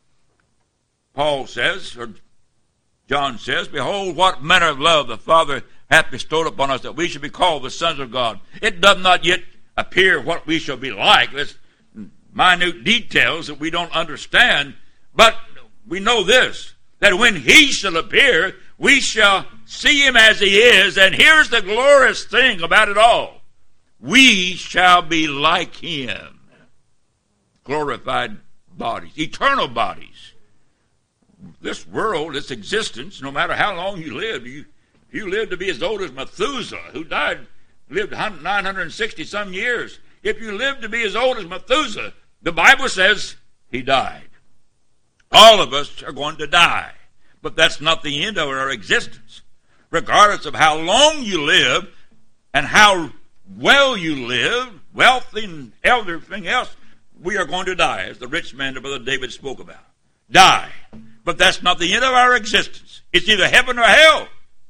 Paul says, or John says, behold, what manner of love the Father hath bestowed upon us, that we should be called the sons of God. It does not yet appear what we shall be like. There's minute details that we don't understand, but we know this, that when he shall appear, we shall see him as he is, and here's the glorious thing about it all. We shall be like him. Glorified bodies, eternal bodies. This world, this existence, no matter how long you live, you, you live to be as old as Methuselah, who died, lived nine hundred sixty some years. If you live to be as old as Methuselah, the Bible says he died. All of us are going to die, but that's not the end of our existence. Regardless of how long you live and how well you live, wealthy and everything else, we are going to die, as the rich man that Brother David spoke about. Die. But that's not the end of our existence. It's either heaven or hell.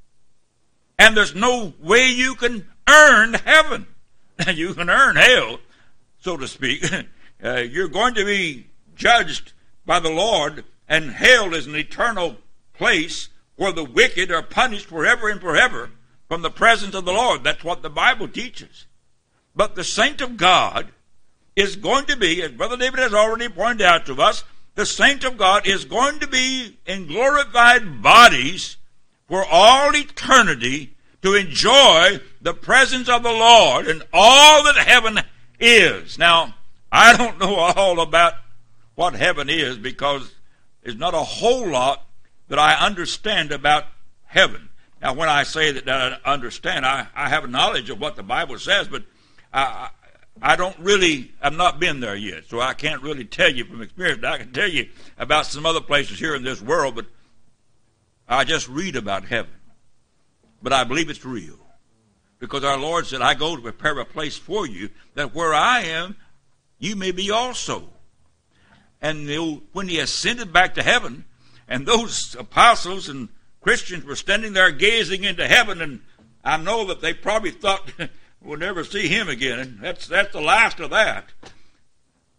And there's no way you can earn heaven. You can earn hell, so to speak. Uh, you're going to be judged by the Lord, and hell is an eternal place where the wicked are punished forever and forever from the presence of the Lord. That's what the Bible teaches. But the saint of God is going to be, as Brother David has already pointed out to us, the saint of God is going to be in glorified bodies for all eternity to enjoy the presence of the Lord and all that heaven is. Now, I don't know all about what heaven is, because there's not a whole lot that I understand about heaven. Now, when I say that I understand, I, I have a knowledge of what the Bible says, but I, I don't really, I've not been there yet, so I can't really tell you from experience. I can tell you about some other places here in this world, but I just read about heaven. But I believe it's real, because our Lord said, I go to prepare a place for you, that where I am, you may be also. And when he ascended back to heaven, and those apostles and Christians were standing there gazing into heaven, and I know that they probably thought, we'll never see him again, and that's, that's the last of that.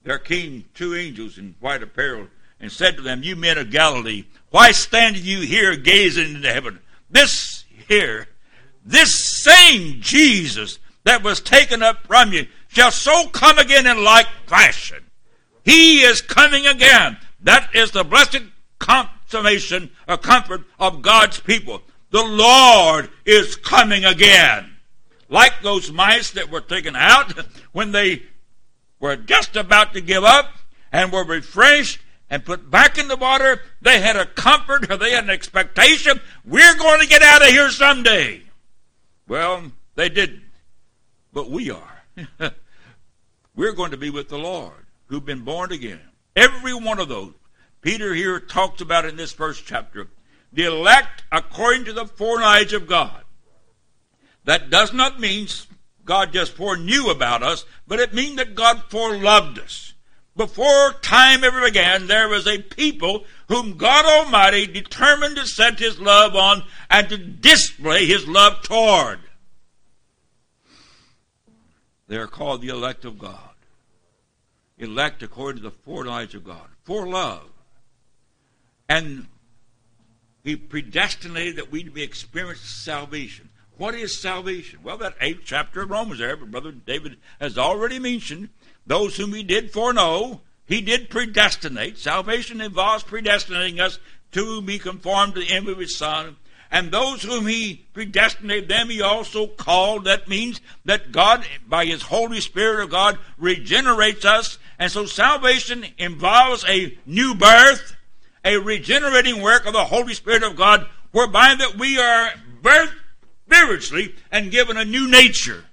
there came two angels in white apparel and said to them, "You men of Galilee, why stand you here gazing into heaven? This here, this same Jesus that was taken up from you shall so come again in like fashion." He is coming again. That is the blessed consummation or comfort of God's people. The Lord is coming again. Like those mice that were taken out when they were just about to give up and were refreshed and put back in the water, they had a comfort, or they had an expectation, we're going to get out of here someday. Well, they didn't. But we are. We're going to be with the Lord, who've been born again. Every one of those. Peter here talks about in this first chapter, the elect according to the foreknowledge of God. That does not mean God just foreknew about us, but it means that God foreloved us. Before time ever began, there was a people whom God Almighty determined to set his love on and to display his love toward. They are called the elect of God. Elect according to the foreknowledge of God. For love. And he predestinated that we to be experienced salvation. What is salvation? Well, that eighth chapter of Romans there, Brother David has already mentioned, those whom he did foreknow, he did predestinate. Salvation involves predestinating us to be conformed to the image of his Son. And those whom he predestinated, them he also called. That means that God, by his Holy Spirit of God, regenerates us. And so salvation involves a new birth, a regenerating work of the Holy Spirit of God, whereby that we are birthed spiritually and given a new nature.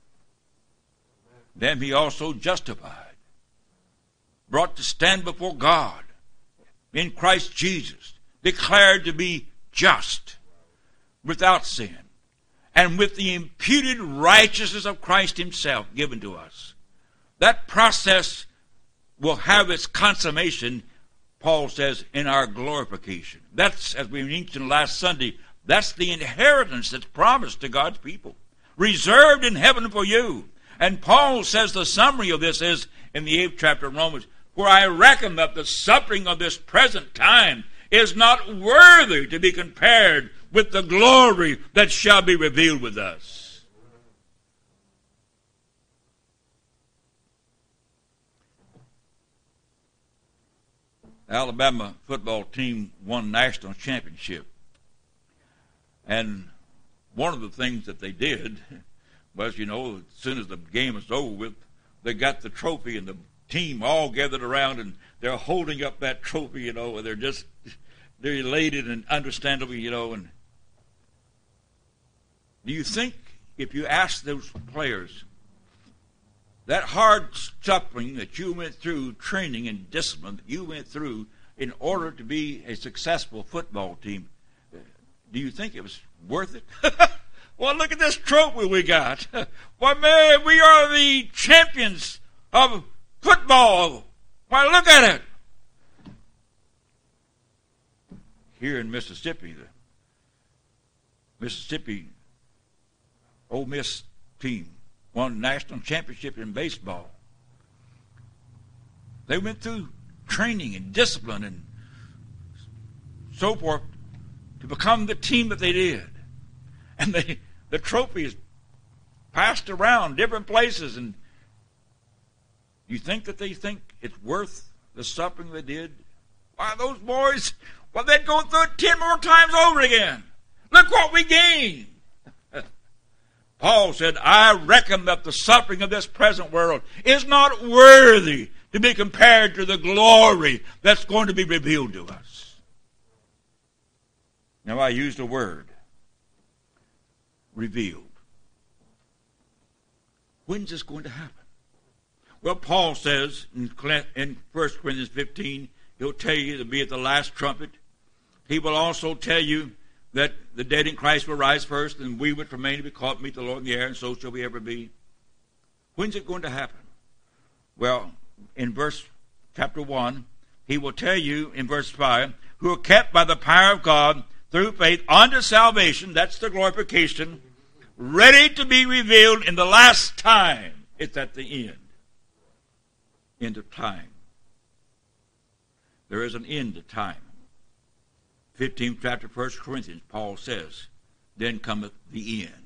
Them he also justified, brought to stand before God in Christ Jesus, declared to be just, without sin, and with the imputed righteousness of Christ himself given to us. That process will have its consummation, Paul says, in our glorification. That's, as we mentioned last Sunday, that's the inheritance that's promised to God's people, reserved in heaven for you. And Paul says the summary of this is in the eighth chapter of Romans, "For I reckon that the suffering of this present time is not worthy to be compared with the glory that shall be revealed with us." The Alabama football team won national championship. And one of the things that they did was, you know, as soon as the game was over with, they got the trophy and the team all gathered around and they're holding up that trophy, you know, and they're just, they're elated and understandably, you know. And do you think if you ask those players, that hard suffering that you went through, training and discipline that you went through in order to be a successful football team, do you think it was worth it? Well, look at this trophy we got. Why, man, we are the champions of football. Why, look at it. Here in Mississippi, the Mississippi Ole Miss team won the national championship in baseball. They went through training and discipline and so forth to become the team that they did. And they, the trophy is passed around different places. And you think that they think it's worth the suffering they did? Why, those boys, well, they'd go through it ten more times over again. Look what we gained. Paul said, I reckon that the suffering of this present world is not worthy to be compared to the glory that's going to be revealed to us. Now, I used a word, revealed. When's this going to happen? Well, Paul says in First Corinthians fifteen, he'll tell you to be at the last trumpet. He will also tell you that the dead in Christ will rise first, and we which remain to be caught meet the Lord in the air, and so shall we ever be. When's it going to happen? Well, in verse chapter one, he will tell you in verse five, who are kept by the power of God through faith unto salvation, that's the glorification, ready to be revealed in the last time. It's at the end. end of time. There is an end to time. fifteenth chapter, First Corinthians, Paul says, then cometh the end.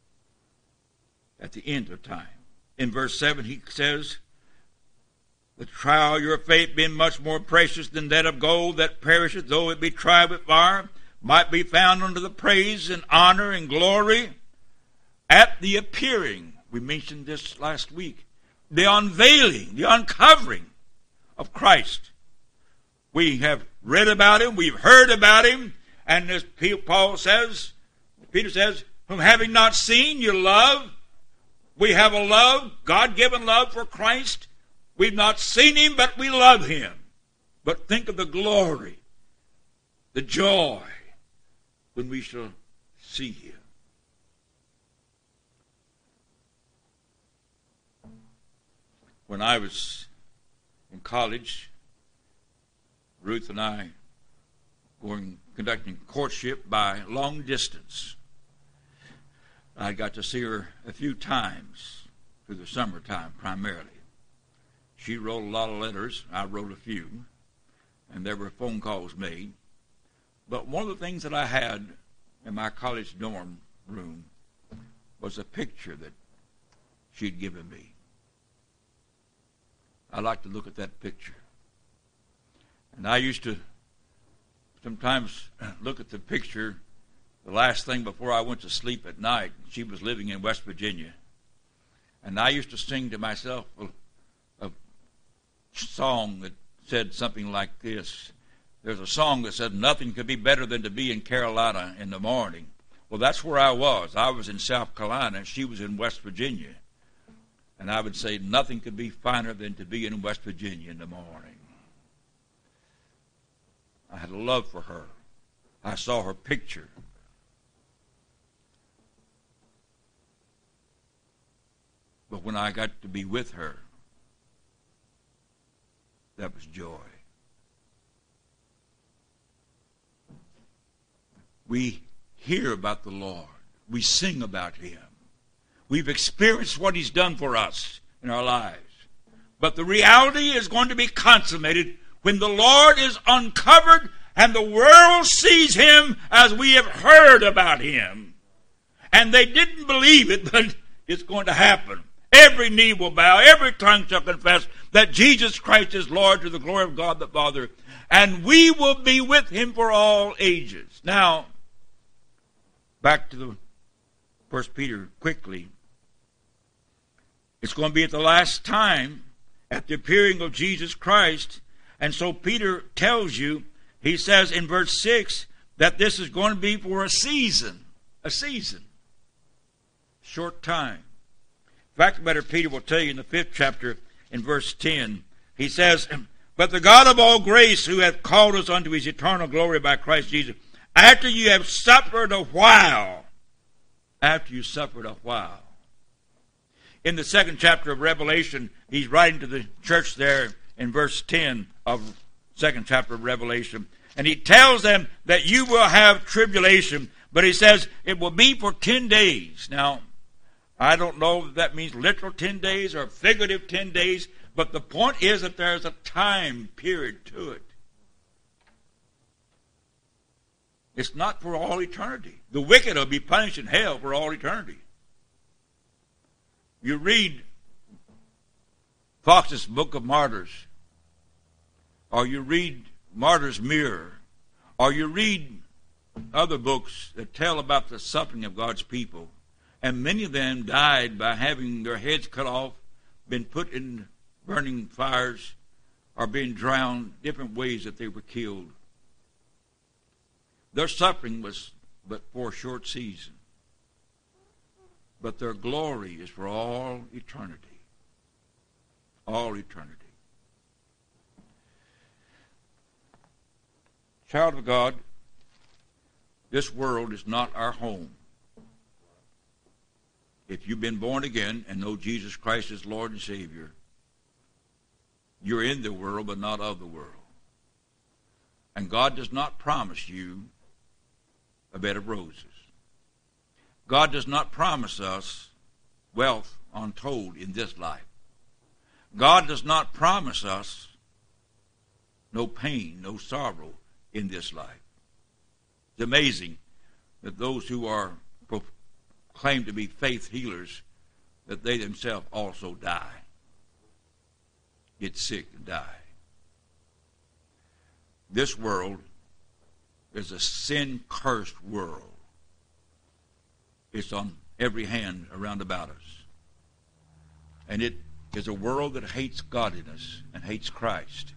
At the end of time. In verse seven, he says, the trial of your faith being much more precious than that of gold that perisheth, though it be tried with fire, might be found unto the praise and honor and glory at the appearing. We mentioned this last week. The unveiling, the uncovering of Christ. We have read about him, we've heard about him, and as Paul says, Peter says, whom having not seen you love. We have a love, God-given love for Christ. We've not seen him, but we love him. But think of the glory, the joy, when we shall see him. When I was in college, Ruth and I were conducting courtship by long distance. I got to see her a few times through the summertime primarily. She wrote a lot of letters. I wrote a few. And there were phone calls made. But one of the things that I had in my college dorm room was a picture that she'd given me. I like to look at that picture. And I used to sometimes look at the picture the last thing before I went to sleep at night. She was living in West Virginia. And I used to sing to myself a, a song that said something like this. There's a song that said, nothing could be better than to be in Carolina in the morning. Well, that's where I was. I was in South Carolina, and she was in West Virginia. And I would say, nothing could be finer than to be in West Virginia in the morning. I had a love for her. I saw her picture. But when I got to be with her, that was joy. We hear about the Lord. We sing about him. We've experienced what he's done for us in our lives. But the reality is going to be consummated when the Lord is uncovered and the world sees him as we have heard about him. And they didn't believe it, but it's going to happen. Every knee will bow, every tongue shall confess that Jesus Christ is Lord, to the glory of God the Father. And we will be with him for all ages. Now, back to the First Peter quickly. It's going to be at the last time, at the appearing of Jesus Christ. And so Peter tells you, he says in verse six, that this is going to be for a season. A season. Short time. In fact, better Peter will tell you in the fifth chapter, in verse ten, he says, but the God of all grace, who hath called us unto his eternal glory by Christ Jesus, after you have suffered a while, after you suffered a while. In the second chapter of Revelation, he's writing to the church there in verse ten of second chapter of Revelation. And he tells them that you will have tribulation, but he says it will be for ten days. Now, I don't know if that means literal ten days or figurative ten days, but the point is that there's a time period to it. It's not for all eternity. The wicked will be punished in hell for all eternity. You read Fox's Book of Martyrs, or you read Martyr's Mirror, or you read other books that tell about the suffering of God's people, and many of them died by having their heads cut off, been put in burning fires, or being drowned, different ways that they were killed. Their suffering was but for a short season. But their glory is for all eternity. All eternity. Child of God, this world is not our home. If you've been born again and know Jesus Christ as Lord and Savior, you're in the world but not of the world. And God does not promise you a bed of roses. God does not promise us wealth untold in this life. God does not promise us no pain, no sorrow in this life. It's amazing that those who are proclaimed to be faith healers, that they themselves also die, get sick and die. This world is a sin-cursed world. It's on every hand around about us. And it is a world that hates godliness and hates Christ.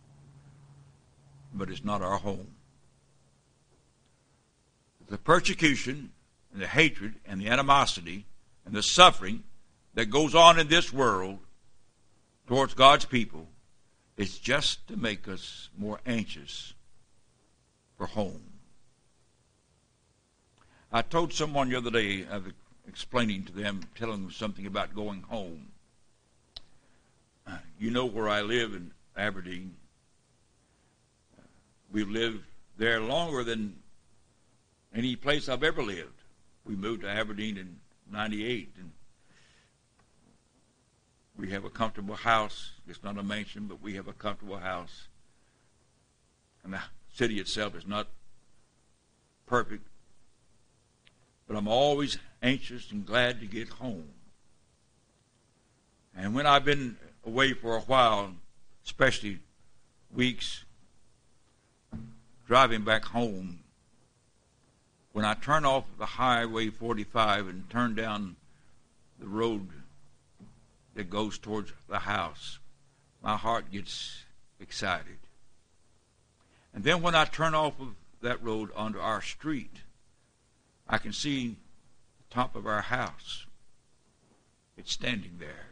But it's not our home. The persecution and the hatred and the animosity and the suffering that goes on in this world towards God's people is just to make us more anxious for home. I told someone the other day, I was explaining to them, telling them something about going home. You know where I live in Aberdeen. We've lived there longer than any place I've ever lived. We moved to Aberdeen in ninety-eight, and we have a comfortable house. It's not a mansion, but we have a comfortable house. And the city itself is not perfect. But I'm always anxious and glad to get home. And when I've been away for a while, especially weeks, driving back home, when I turn off the Highway forty-five and turn down the road that goes towards the house, my heart gets excited. And then when I turn off of that road onto our street, I can see the top of our house. It's standing there.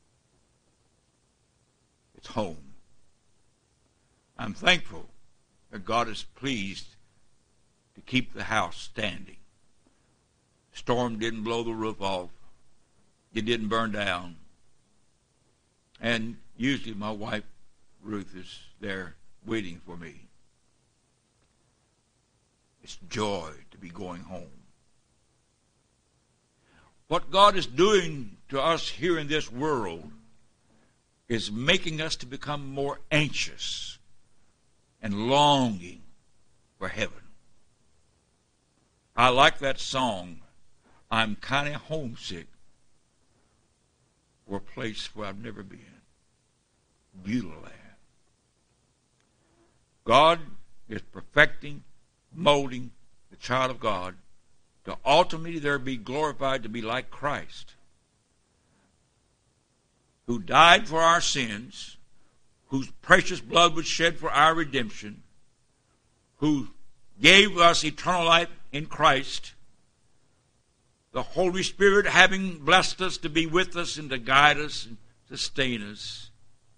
It's home. I'm thankful that God is pleased to keep the house standing. Storm didn't blow the roof off. It didn't burn down. And usually my wife, Ruth, is there waiting for me. It's joy to be going home. What God is doing to us here in this world is making us to become more anxious and longing for heaven. I like that song, I'm kind of homesick for a place where I've never been. Beautiful land. God is perfecting, molding the child of God to ultimately there be glorified to be like Christ, who died for our sins, whose precious blood was shed for our redemption, who gave us eternal life in Christ, the Holy Spirit having blessed us to be with us and to guide us and sustain us,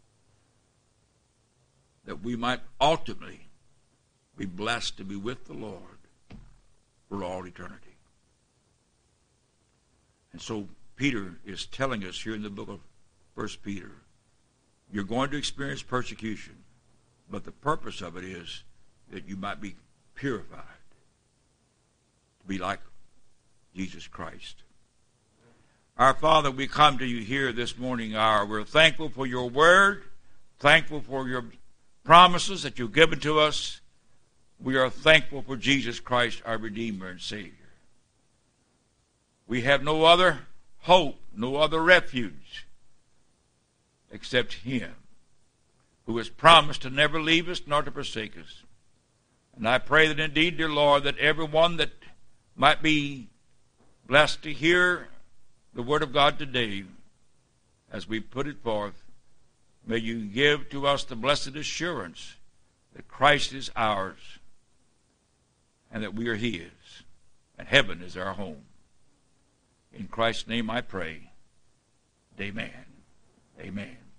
that we might ultimately be blessed to be with the Lord for all eternity. And so Peter is telling us here in the book of First Peter, you're going to experience persecution, but the purpose of it is that you might be purified to be like Jesus Christ. Our Father, we come to you here this morning hour. We're thankful for your word, thankful for your promises that you've given to us. We are thankful for Jesus Christ, our Redeemer and Savior. We have no other hope, no other refuge except him who has promised to never leave us nor to forsake us. And I pray that indeed, dear Lord, that everyone that might be blessed to hear the word of God today, as we put it forth, may you give to us the blessed assurance that Christ is ours and that we are his, and heaven is our home. In Christ's name I pray. Amen. Amen.